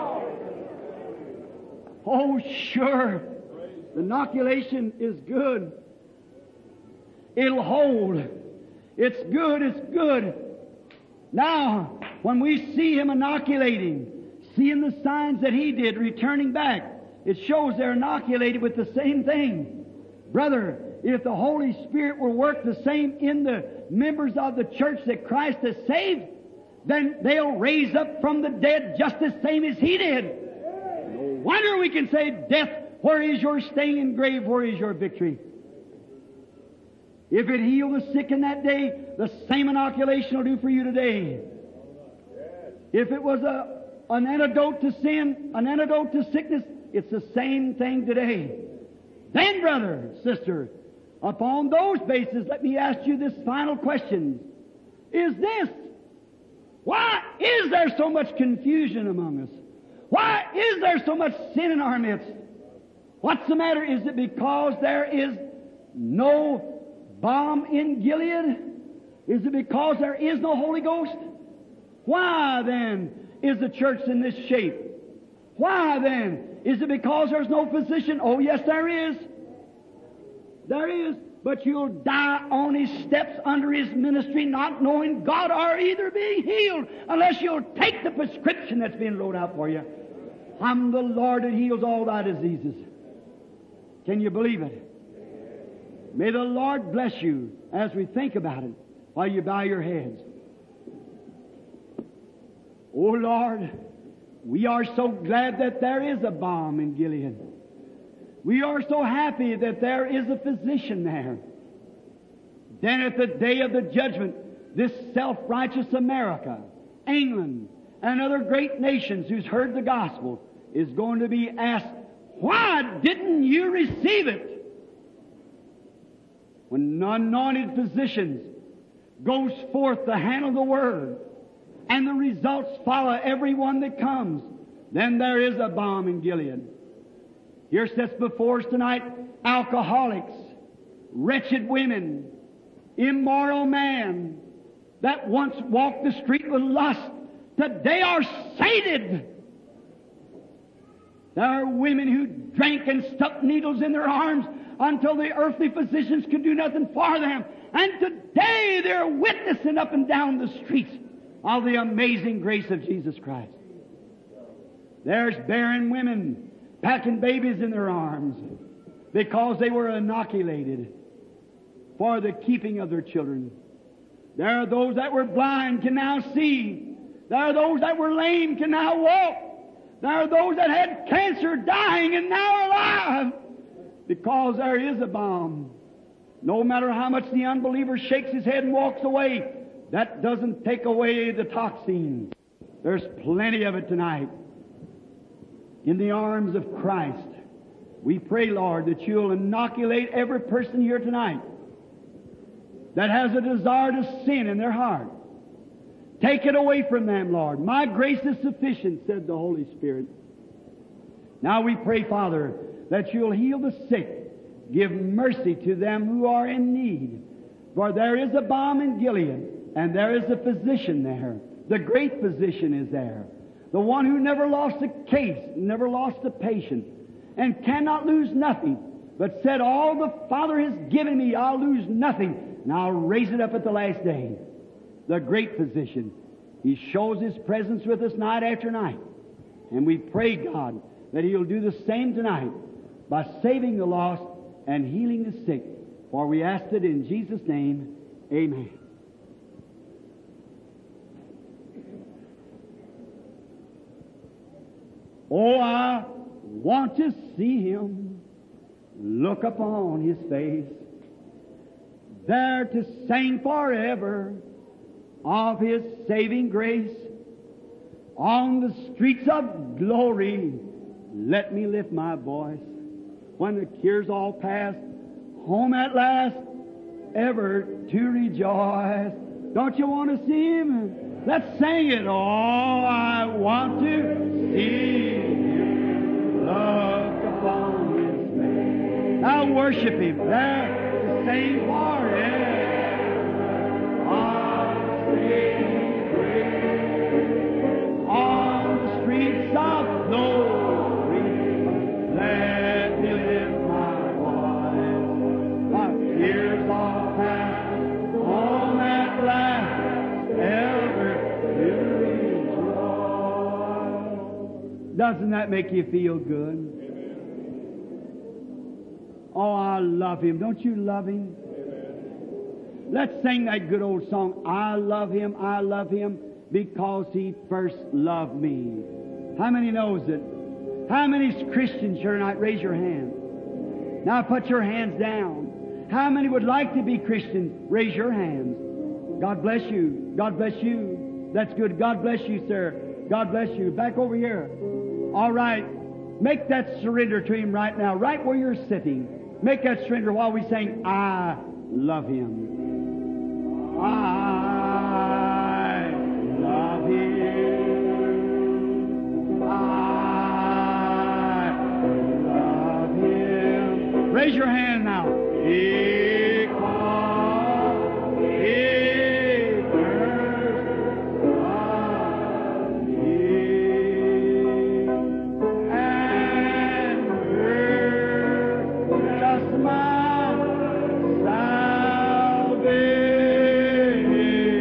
Oh, sure. The inoculation is good. It'll hold. It's good, it's good. Now, when we see Him inoculating, seeing the signs that He did, returning back, it shows they're inoculated with the same thing. Brother, if the Holy Spirit will work the same in the members of the church that Christ has saved, then they'll raise up from the dead just the same as He did. No wonder we can say, death, where is your sting, and grave, where is your victory? If it healed the sick in that day, the same inoculation will do for you today. If it was a, an antidote to sin, an antidote to sickness, it's the same thing today. Then, brother, sister, upon those bases, let me ask you this final question. Is this, why is there so much confusion among us? Why is there so much sin in our midst? What's the matter? Is it because there is no balm in Gilead? Is it because there is no Holy Ghost? Why then is the church in this shape? Why then? Is it because there's no physician? Oh, yes, there is. There is. But you'll die on His steps under His ministry, not knowing God or either being healed, unless you'll take the prescription that's being wrote out for you. I'm the Lord that heals all thy diseases. Can you believe it? May the Lord bless you as we think about it while you bow your heads. Oh, Lord, we are so glad that there is a balm in Gilead. We are so happy that there is a physician there. Then at the day of the judgment, this self-righteous America, England, and other great nations who's heard the gospel is going to be asked, Why didn't you receive it? When anointed physicians goes forth to handle the Word, and the results follow every one that comes, then there is a balm in Gilead. Here sits before us tonight alcoholics, wretched women, immoral man that once walked the street with lust, today are sated. There are women who drank and stuck needles in their arms until the earthly physicians could do nothing for them. And today they're witnessing up and down the streets of the amazing grace of Jesus Christ. There's barren women packing babies in their arms because they were inoculated for the keeping of their children. There are those that were blind can now see. There are those that were lame can now walk. There are those that had cancer dying and now are alive because there is a balm. No matter how much the unbeliever shakes his head and walks away, that doesn't take away the toxin. There's plenty of it tonight. In the arms of Christ, we pray, Lord, that you'll inoculate every person here tonight that has a desire to sin in their heart. Take it away from them, Lord. My grace is sufficient, said the Holy Spirit. Now we pray, Father, that you'll heal the sick. Give mercy to them who are in need. For there is a balm in Gilead, and there is a physician there. The great physician is there. The one who never lost a case, never lost a patient, and cannot lose nothing, but said, all the Father has given me, I'll lose nothing, and I'll raise it up at the last day. The great physician. He shows His presence with us night after night. And we pray, God, that He'll do the same tonight by saving the lost and healing the sick. For we ask it in Jesus' name. Amen. Oh, I want to see Him, look upon His face, there to sing forever of His saving grace. On the streets of glory, let me lift my voice. When the care's all past, home at last, ever to rejoice. Don't you want to see Him? Let's sing it. Oh, I want to see Him, look upon His face. Now worship Him there to sing forever. On the streets of glory, let me lift my voice. My tears all past, home at last, ever to rejoice. Doesn't that make you feel good? Oh, I love Him. Don't you love Him? Let's sing that good old song, I love Him, I love Him, because He first loved me. How many knows it? How many's Christians here tonight? Raise your hand. Now put your hands down. How many would like to be Christians? Raise your hands. God bless you. God bless you. That's good. God bless you, sir. God bless you. Back over here. All right. Make that surrender to Him right now, right where you're sitting. Make that surrender while we sing, I love Him. I love Him. I love Him. Raise your hand now. Because He first loved me and purchased my salvation.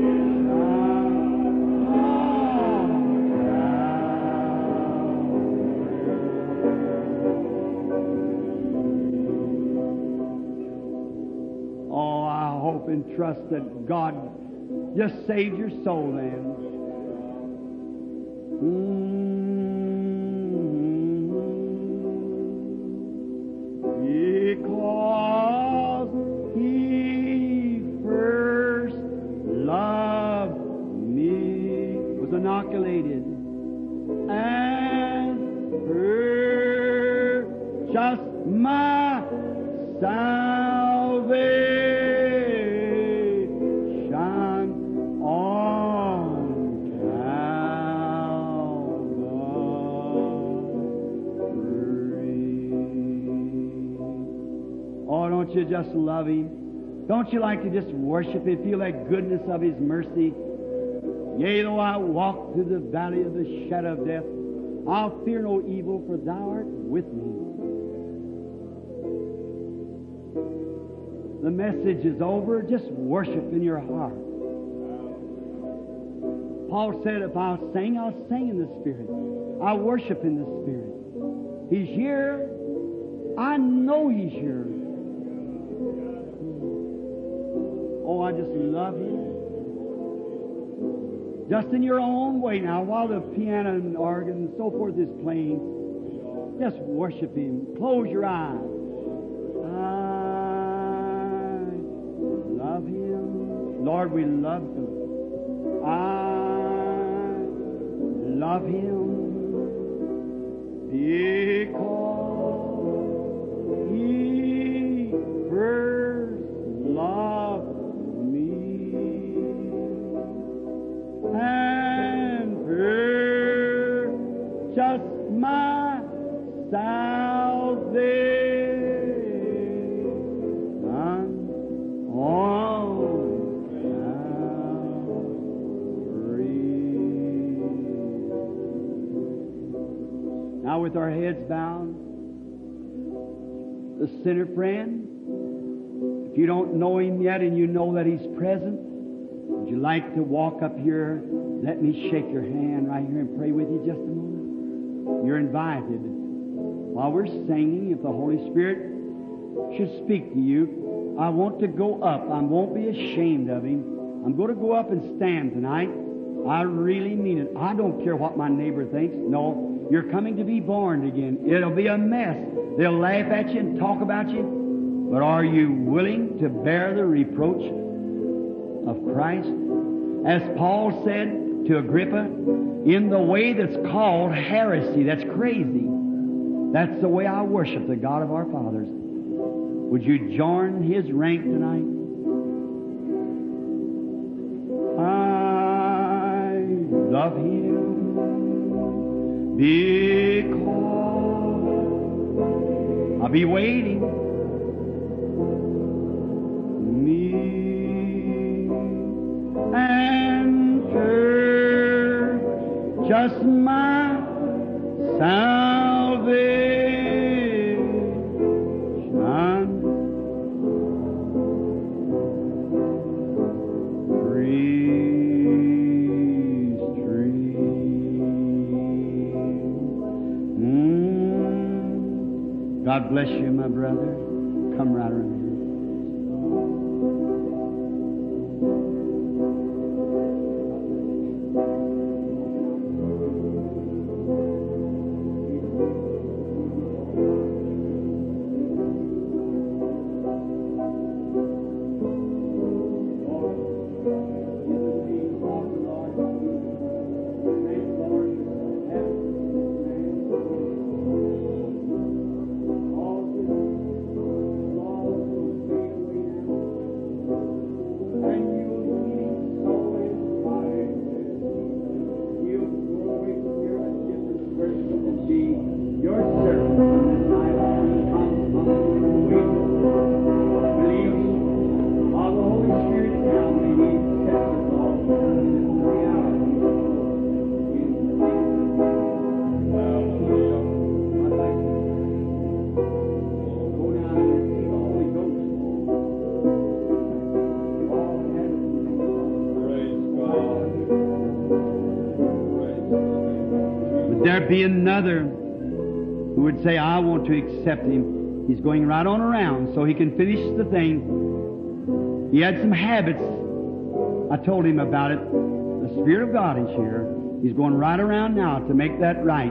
And trust that God just saved your soul then. Mm-hmm. Because He first loved me, was inoculated and purchased just my salvation on Calvary. Oh, don't you just love Him? Don't you like to just worship Him, feel that goodness of His mercy? Yea, though I walk through the valley of the shadow of death, I'll fear no evil, for Thou art with me. The message is over. Just worship in your heart. Paul said, if I'll sing, I'll sing in the Spirit. I'll worship in the Spirit. He's here. I know He's here. Oh, I just love Him. Just in your own way now, while the piano and organ and so forth is playing, just worship Him. Close your eyes. I love Him. Lord, we love Him. I love Him because He first loved me and purchased my salvation on Calvary. Now, with our heads bowed, the sinner friend, if you don't know Him yet and you know that He's present, would you like to walk up here? Let me shake your hand right here and pray with you just a moment. You're invited. While we're singing, if the Holy Spirit should speak to you, I want to go up. I won't be ashamed of Him. I'm going to go up and stand tonight. I really mean it. I don't care what my neighbor thinks. No, you're coming to be born again. It'll be a mess. They'll laugh at you and talk about you. But are you willing to bear the reproach of Christ? As Paul said to Agrippa, in the way that's called heresy, that's crazy. That's the way I worship the God of our fathers. Would you join His rank tonight? I love Him because I'll be waiting. Me and her, just my salvation. Praise tree. Mm. God bless you, my brother. Come right around here. Be another who would say, I want to accept Him. He's going right on around so he can finish the thing. He had some habits. I told him about it. The Spirit of God is here. He's going right around now to make that right.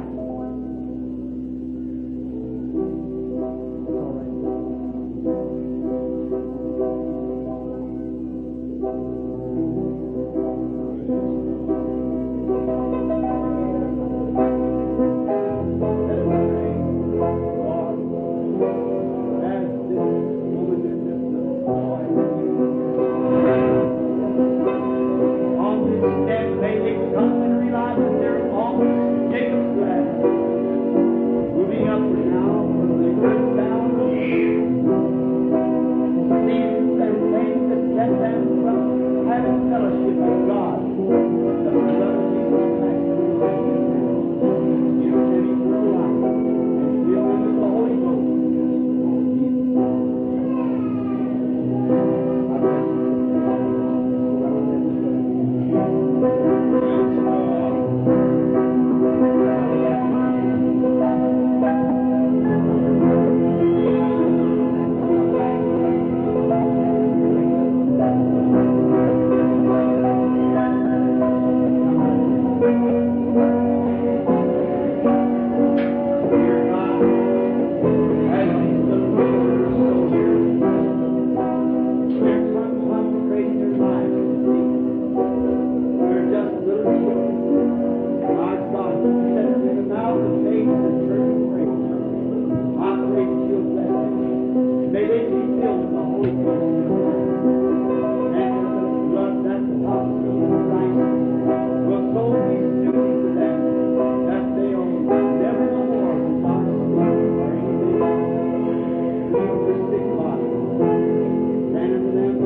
May they be filled with the Holy Ghost. And the blood that the hospital of Christ will so be soothing to them that they will never no more watch or anything leave their sick body. Stand unto them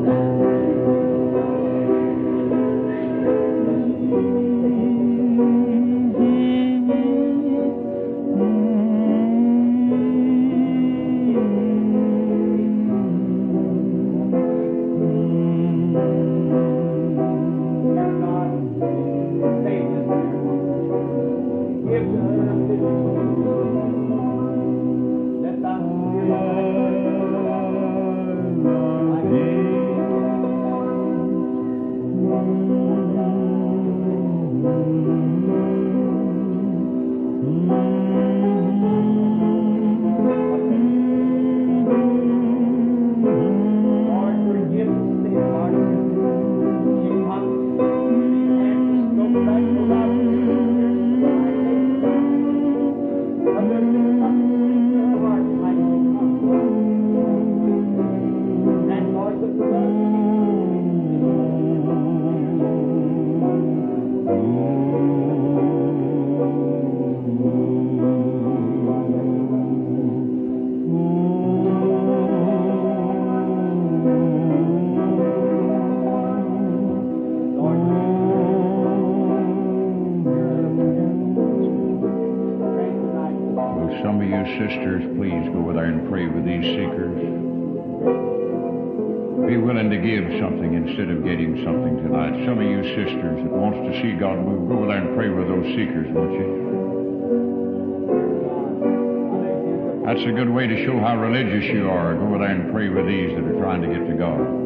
sisters, please go over there and pray with these seekers. Be willing to give something instead of getting something tonight. Some of you sisters that wants to see God move, go over there and pray with those seekers, won't you? That's a good way to show how religious you are. Go over there and pray with these that are trying to get to God.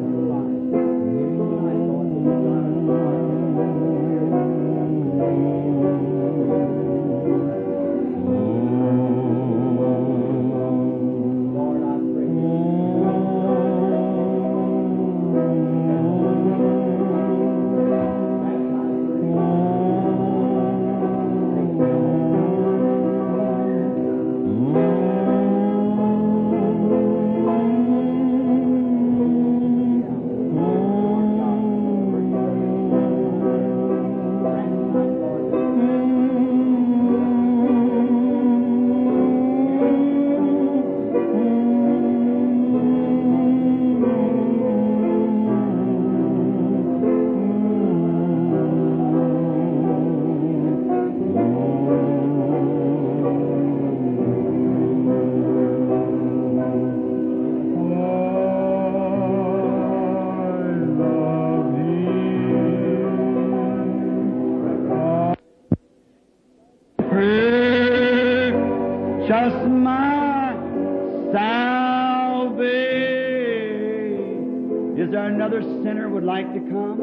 Just my salvation. Is there another sinner would like to come?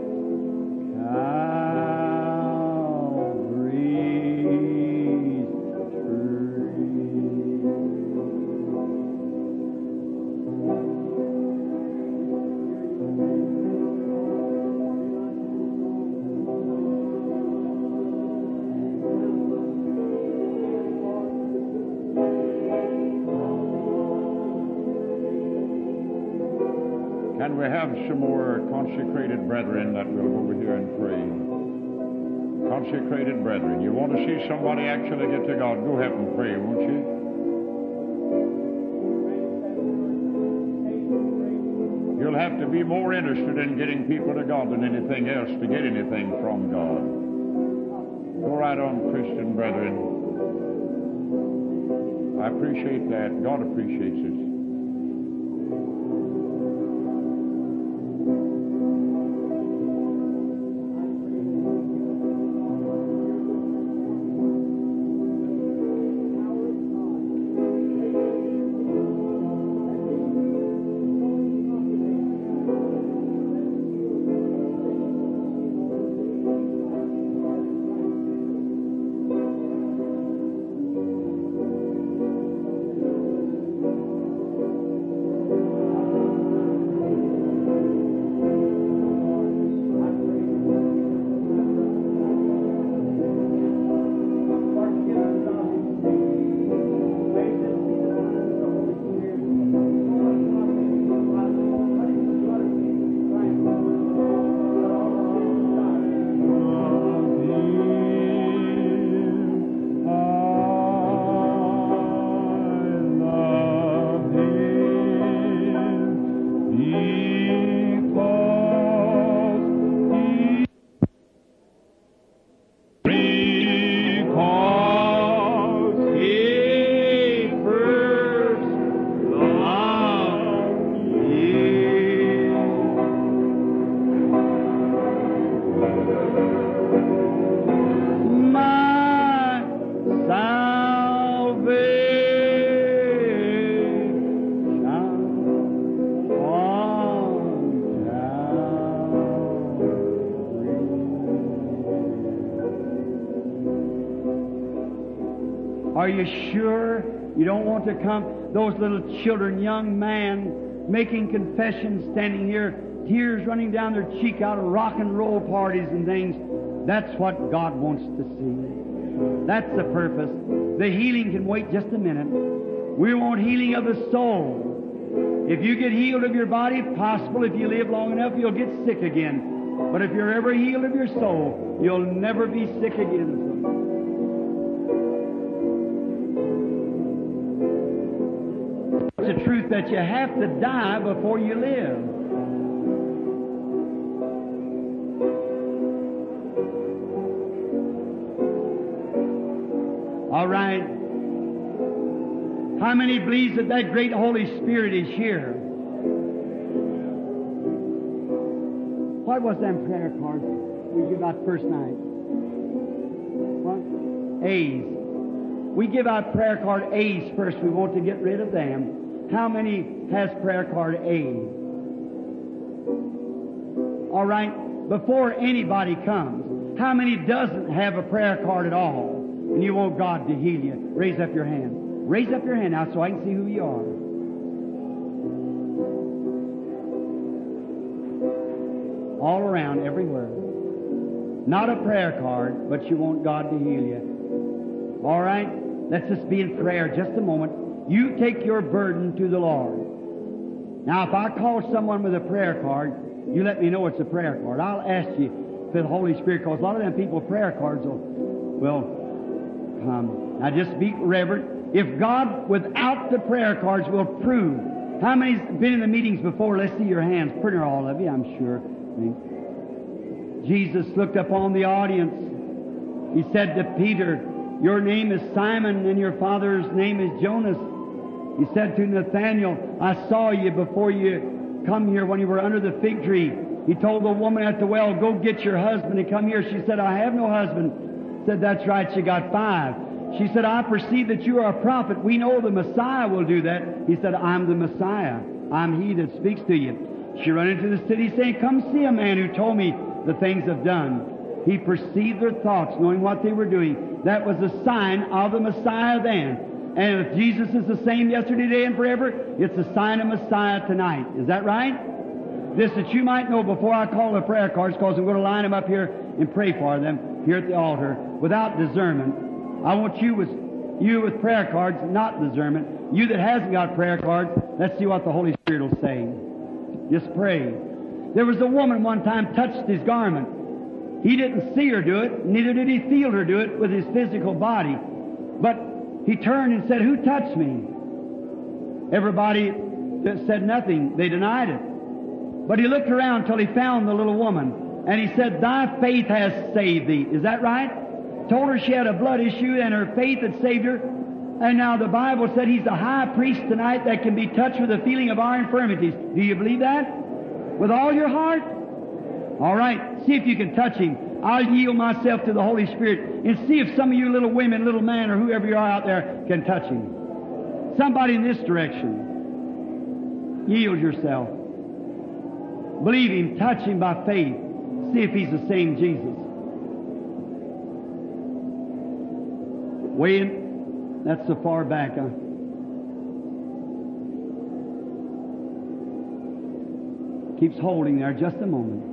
Calvary's Can we have some more consecrated brethren that will go over here and pray? Consecrated brethren. You want to see somebody actually get to God, go help them pray, won't you? You'll have to be more interested in getting people to God than anything else to get anything from God. Go right on, Christian brethren. I appreciate that. God appreciates it. Are you sure you don't want to come? Those little children, young man, making confessions, standing here, tears running down their cheek out of rock and roll parties and things. That's what God wants to see. That's the purpose. The healing can wait just a minute. We want healing of the soul. If you get healed of your body, possible if you live long enough, you'll get sick again. But if you're ever healed of your soul, you'll never be sick again. It's the truth that you have to die before you live. All right. How many believes that that great Holy Spirit is here? What was them prayer cards we give out first night? What? A's. We give out prayer card A's first. We want to get rid of them. How many has prayer card A? All right. Before anybody comes, how many doesn't have a prayer card at all? And you want God to heal you? Raise up your hand. Raise up your hand now so I can see who you are. All around, everywhere. Not a prayer card, but you want God to heal you. All right? Let's just be in prayer just a moment. You take your burden to the Lord. Now, if I call someone with a prayer card, you let me know it's a prayer card. I'll ask you for the Holy Spirit, because a lot of them people prayer cards will, will come. Now, just be reverent. If God, without the prayer cards, will prove. How many's been in the meetings before? Let's see your hands. Pretty all of you, I'm sure. Jesus looked upon the audience. He said to Peter, your name is Simon and your father's name is Jonas. He said to Nathanael, I saw you before you come here when you were under the fig tree. He told the woman at the well, go get your husband and come here. She said, I have no husband. He said, that's right, she got five. She said, I perceive that you are a prophet. We know the Messiah will do that. He said, I'm the Messiah. I'm he that speaks to you. She ran into the city saying, come see a man who told me the things I've done. He perceived their thoughts, knowing what they were doing. That was a sign of the Messiah then. And if Jesus is the same yesterday, today, and forever, it's a sign of Messiah tonight. Is that right? This that you might know before I call the prayer cards, because I'm going to line them up here and pray for them here at the altar without discernment. I want you with you with prayer cards, not discernment. You that hasn't got prayer cards, let's see what the Holy Spirit will say. Just pray. There was a woman one time touched his garment. He didn't see her do it, neither did he feel her do it with his physical body. But he turned and said, who touched me? Everybody said nothing. They denied it. But he looked around till he found the little woman, and he said, thy faith has saved thee. Is that right? Told her she had a blood issue, and her faith had saved her. And now the Bible said he's the high priest tonight that can be touched with the feeling of our infirmities. Do you believe that? With all your heart? All right. See if you can touch him. I'll yield myself to the Holy Spirit and see if some of you little women, little man, or whoever you are out there can touch him. Somebody in this direction. Yield yourself. Believe him. Touch him by faith. See if he's the same Jesus. Way in. That's so far back, huh? Keeps holding there just a moment.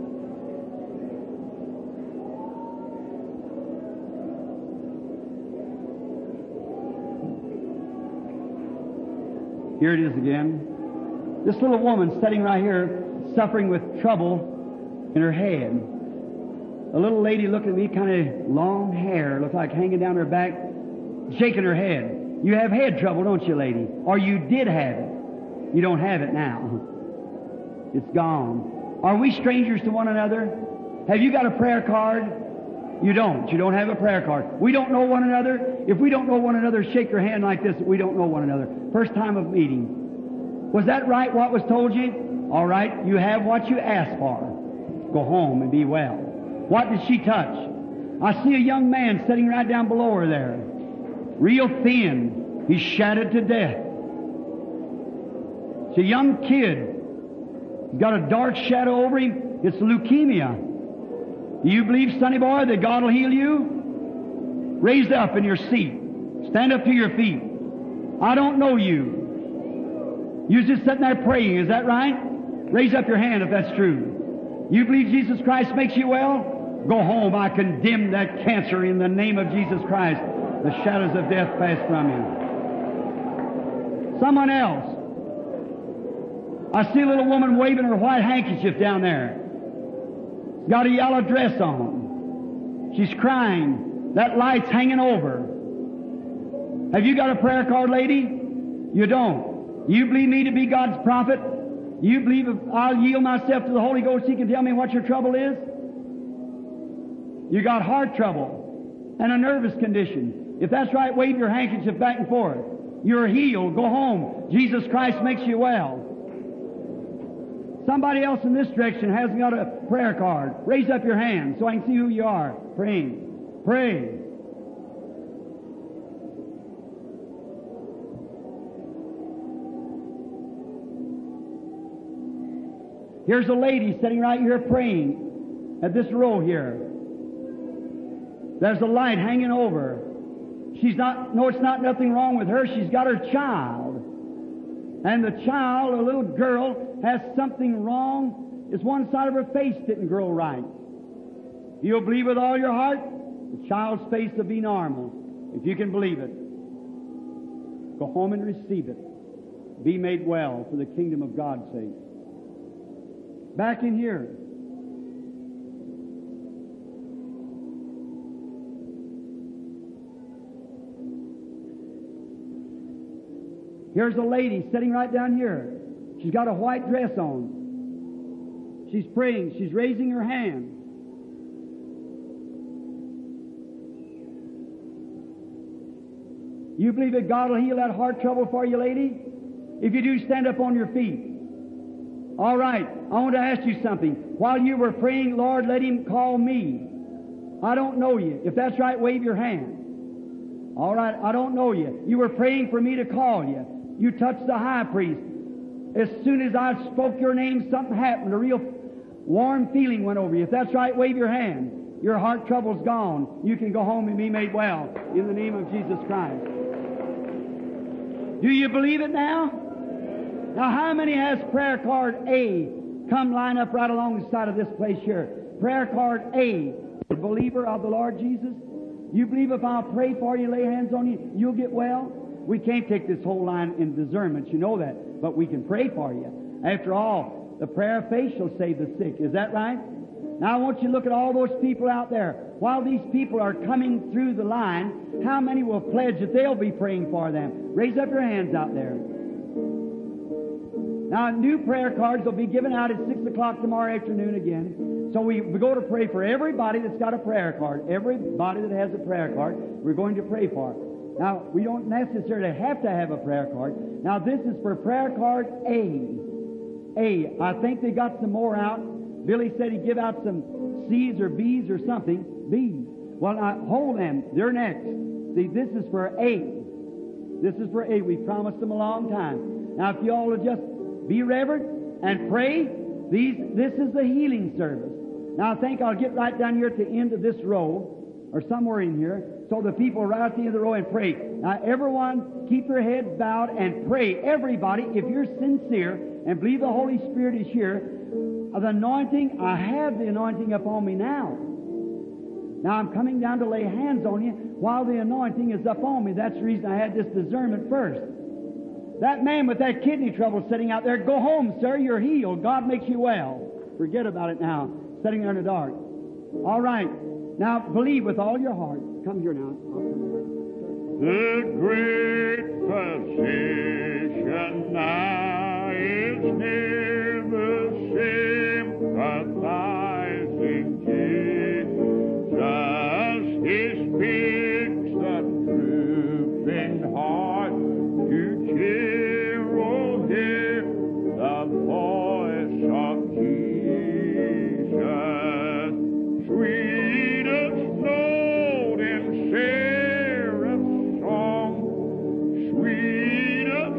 Here it is again. This little woman sitting right here, suffering with trouble in her head. A little lady looking at me, kind of long hair, looked like hanging down her back, shaking her head. You have head trouble, don't you, lady? Or you did have it. You don't have it now. It's gone. Are we strangers to one another? Have you got a prayer card? You don't. You don't have a prayer card. We don't know one another. If we don't know one another, shake your hand like this. We don't know one another. First time of meeting. Was that right, what was told you? All right. You have what you asked for. Go home and be well. What did she touch? I see a young man sitting right down below her there. Real thin. He's shattered to death. It's a young kid. He's got a dark shadow over him. It's leukemia. Do you believe, sonny boy, that God will heal you? Raise up in your seat. Stand up to your feet. I don't know you. You're just sitting there praying. Is that right? Raise up your hand if that's true. You believe Jesus Christ makes you well? Go home. I condemn that cancer in the name of Jesus Christ. The shadows of death pass from you. Someone else. I see a little woman waving her white handkerchief down there. Got a yellow dress on. She's crying. That light's hanging over. Have you got a prayer card, lady? You don't. You believe me to be God's prophet? You believe if I'll yield myself to the Holy Ghost, He can tell me what your trouble is? You got heart trouble and a nervous condition. If that's right, wave your handkerchief back and forth. You're healed. Go home. Jesus Christ makes you well. Somebody else in this direction hasn't got a prayer card. Raise up your hand so I can see who you are. Praying. Pray. Here's a lady sitting right here praying at this row here. There's a light hanging over. She's not, no, it's not nothing wrong with her. She's got her child. And the child, a little girl, has something wrong. It's one side of her face didn't grow right. You'll believe with all your heart, the child's face will be normal, if you can believe it. Go home and receive it. Be made well for the kingdom of God's sake. Back in here. Here's a lady sitting right down here. She's got a white dress on. She's praying. She's raising her hand. You believe that God will heal that heart trouble for you, lady? If you do, stand up on your feet. All right. I want to ask you something. While you were praying, Lord, let Him call me. I don't know you. If that's right, wave your hand. All right. I don't know you. You were praying for me to call you. You touched the high priest. As soon as I spoke your name, something happened. A real warm feeling went over you. If that's right, wave your hand. Your heart trouble's gone. You can go home and be made well in the name of Jesus Christ. Do you believe it now? Now, how many has prayer card A? Come line up right along the side of this place here. Prayer card A. The believer of the Lord Jesus. You believe if I'll pray for you, lay hands on you, you'll get well? We can't take this whole line in discernment, you know that, but we can pray for you. After all, the prayer of faith shall save the sick. Is that right? Now I want you to look at all those people out there. While these people are coming through the line, how many will pledge that they'll be praying for them? Raise up your hands out there. Now, new prayer cards will be given out at six o'clock tomorrow afternoon again. So we, we go to pray for everybody that's got a prayer card. Everybody that has a prayer card, we're going to pray for. Now, we don't necessarily have to have a prayer card. Now, this is for prayer card A. A. I think they got some more out. Billy said he'd give out some C's or B's or something. B's. Well, now, hold them. They're next. See, this is for A. This is for A. We promised them a long time. Now, if you all will just be reverent and pray, these, this is the healing service. Now, I think I'll get right down here at the end of this row, or somewhere in here, so the people right at the end of the row and pray. Now, everyone, keep your heads bowed and pray. Everybody, if you're sincere and believe the Holy Spirit is here, the anointing, I have the anointing upon me now. Now, I'm coming down to lay hands on you while the anointing is upon me. That's the reason I had this discernment first. That man with that kidney trouble sitting out there, go home, sir, you're healed. God makes you well. Forget about it now, sitting there in the dark. All right. Now, believe with all your heart. Come here now. The great physician now is near, the sympathizing Jesus. He speaks the drooping heart to cheer, oh, hear the voice of Jesus. Sweetest note in seraph's song, sweetest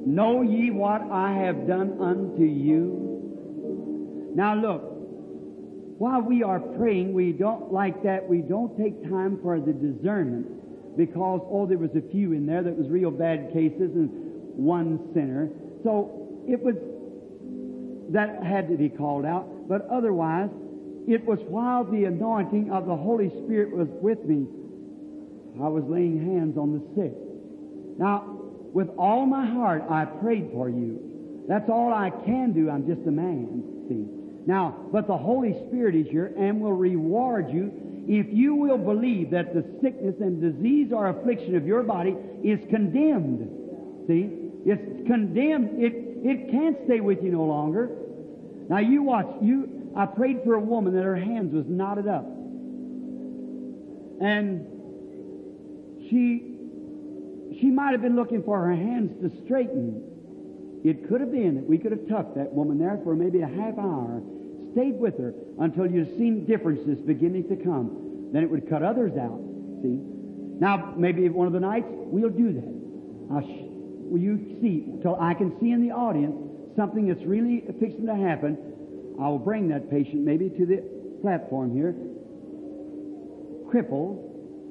Know ye what I have done unto you? Now look, while we are praying, we don't like that. We don't take time for the discernment because, oh, there was a few in there that was real bad cases and one sinner. So it was, that had to be called out. But otherwise, it was while the anointing of the Holy Spirit was with me, I was laying hands on the sick. Now, with all my heart, I prayed for you. That's all I can do. I'm just a man, see. Now, but the Holy Spirit is here and will reward you if you will believe that the sickness and disease or affliction of your body is condemned. See? It's condemned. It, it can't stay with you no longer. Now, you watch. You, I prayed for a woman that her hands was knotted up. And she... She might have been looking for her hands to straighten. It could have been that we could have tucked that woman there for maybe a half hour, stayed with her until you'd seen differences beginning to come. Then it would cut others out, see? Now, maybe one of the nights, we'll do that. I'll sh- will you see, till I can see in the audience something that's really fixing to happen, I will bring that patient maybe to the platform here. Crippled,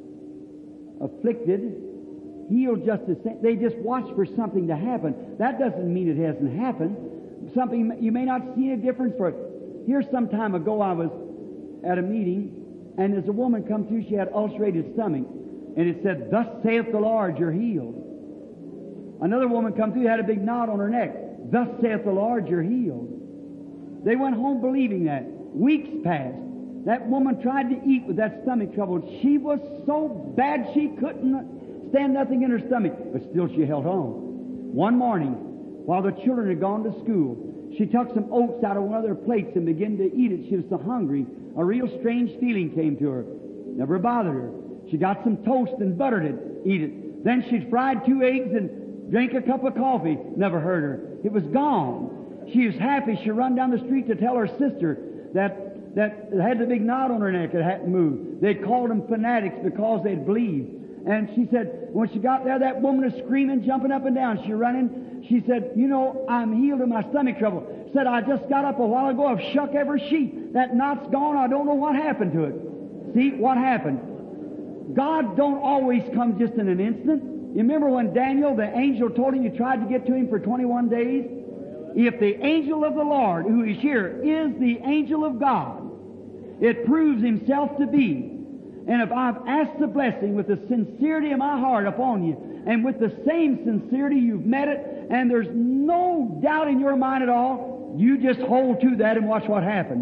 afflicted, healed just the same. They just watch for something to happen. That doesn't mean it hasn't happened. Something, you may not see a difference for it. Here some time ago I was at a meeting, and as a woman come through, she had ulcerated stomach. And it said, "Thus saith the Lord, you're healed." Another woman come through, had a big knot on her neck. "Thus saith the Lord, you're healed." They went home believing that. Weeks passed. That woman tried to eat with that stomach trouble. She was so bad she couldn't stand nothing in her stomach, but still she held on. One morning, while the children had gone to school, she took some oats out of one of their plates and began to eat it. She was so hungry, a real strange feeling came to her. Never bothered her. She got some toast and buttered it, eat it. Then she fried two eggs and drank a cup of coffee. Never hurt her. It was gone. She was happy. She run down the street to tell her sister that that had the big knot on her neck that hadn't moved. They called them fanatics because they'd believed. And she said, when she got there, that woman was screaming, jumping up and down. She running. She said, "You know, I'm healed of my stomach trouble." Said, "I just got up a while ago. I've shook every sheet. That knot's gone. I don't know what happened to it." See, what happened? God don't always come just in an instant. You remember when Daniel, the angel, told him you tried to get to him for twenty-one days? If the angel of the Lord, who is here, is the angel of God, it proves himself to be. And if I've asked the blessing with the sincerity of my heart upon you, and with the same sincerity you've met it, and there's no doubt in your mind at all, you just hold to that and watch what happens.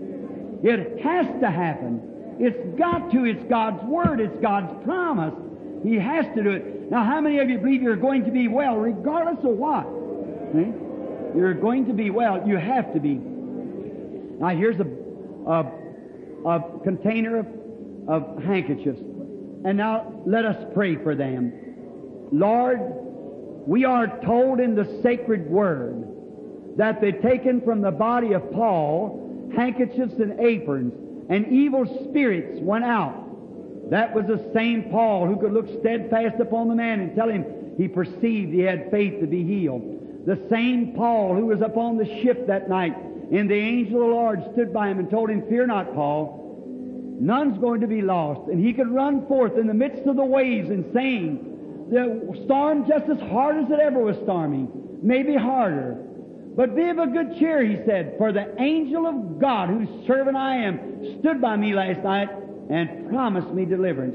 It has to happen. It's got to. It's God's Word. It's God's promise. He has to do it. Now, how many of you believe you're going to be well, regardless of what? See? You're going to be well. You have to be. Now, here's a, a, a container of of handkerchiefs. And now let us pray for them. Lord, we are told in the sacred word that they've taken from the body of Paul handkerchiefs and aprons, and evil spirits went out. That was the same Paul who could look steadfast upon the man and tell him he perceived he had faith to be healed. The same Paul who was upon the ship that night, and the angel of the Lord stood by him and told him, "Fear not, Paul. None's going to be lost." And he could run forth in the midst of the waves and saying, the storm just as hard as it ever was storming, maybe harder. "But be of a good cheer," he said, "for the angel of God, whose servant I am, stood by me last night and promised me deliverance."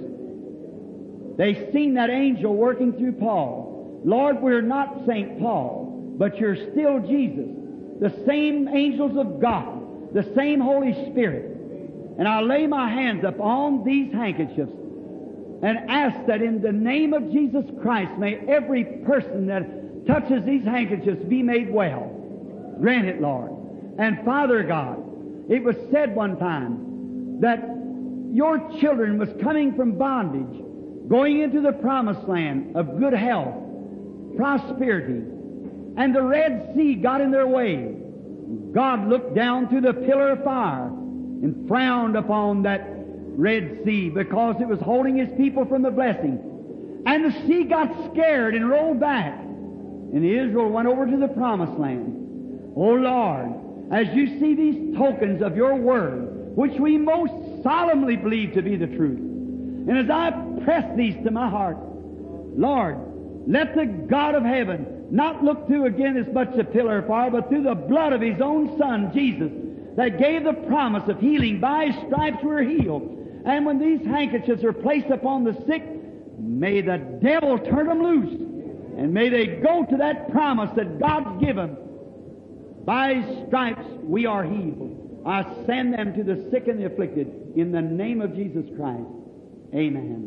They seen that angel working through Paul. Lord, we're not Saint Paul, but you're still Jesus. The same angels of God, the same Holy Spirit. And I lay my hands upon these handkerchiefs and ask that in the name of Jesus Christ, may every person that touches these handkerchiefs be made well. Grant it, Lord. And Father God, it was said one time that your children was coming from bondage, going into the promised land of good health, prosperity, and the Red Sea got in their way. God looked down through the pillar of fire and frowned upon that Red Sea because it was holding His people from the blessing. And the sea got scared and rolled back. and Israel went over to the promised land. Oh Lord, as you see these tokens of your word, which we most solemnly believe to be the truth, and as I press these to my heart, Lord, let the God of heaven not look through again as much a pillar of fire, but through the blood of His own Son, Jesus, that gave the promise of healing. By His stripes we're healed. And when these handkerchiefs are placed upon the sick, may the devil turn them loose, and may they go to that promise that God's given. By His stripes we are healed. I send them to the sick and the afflicted in the name of Jesus Christ. Amen.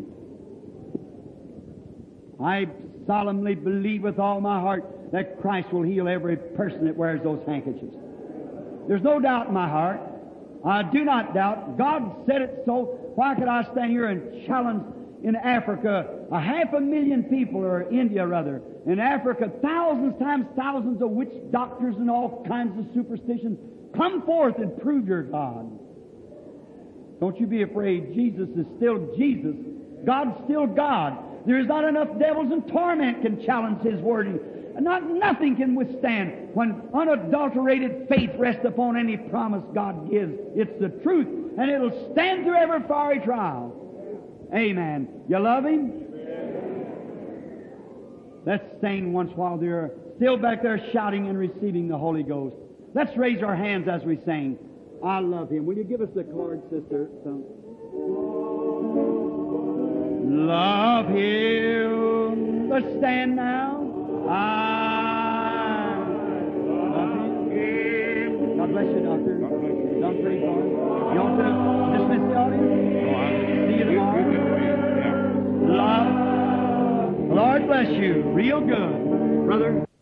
I solemnly believe with all my heart that Christ will heal every person that wears those handkerchiefs. There's no doubt in my heart. I do not doubt. God said it so. Why could I stand here and challenge in Africa a half a million people, or India rather, in Africa thousands times thousands of witch doctors and all kinds of superstitions? Come forth and prove your God. Don't you be afraid. Jesus is still Jesus. God's still God. There is not enough devils in torment can challenge His word. And not nothing can withstand when unadulterated faith rests upon any promise God gives. It's the truth, and it'll stand through every fiery trial. Amen. You love Him? Let's sing once while they're still back there shouting and receiving the Holy Ghost. Let's raise our hands as we sing. I love Him. Will you give us the chord, sister? So. Love Him. Let's stand now. I love Him. God bless you, Doctor. Don't pray for him. You want to dismiss the audience? See you tomorrow. Love. Lord bless you. Real good. Brother.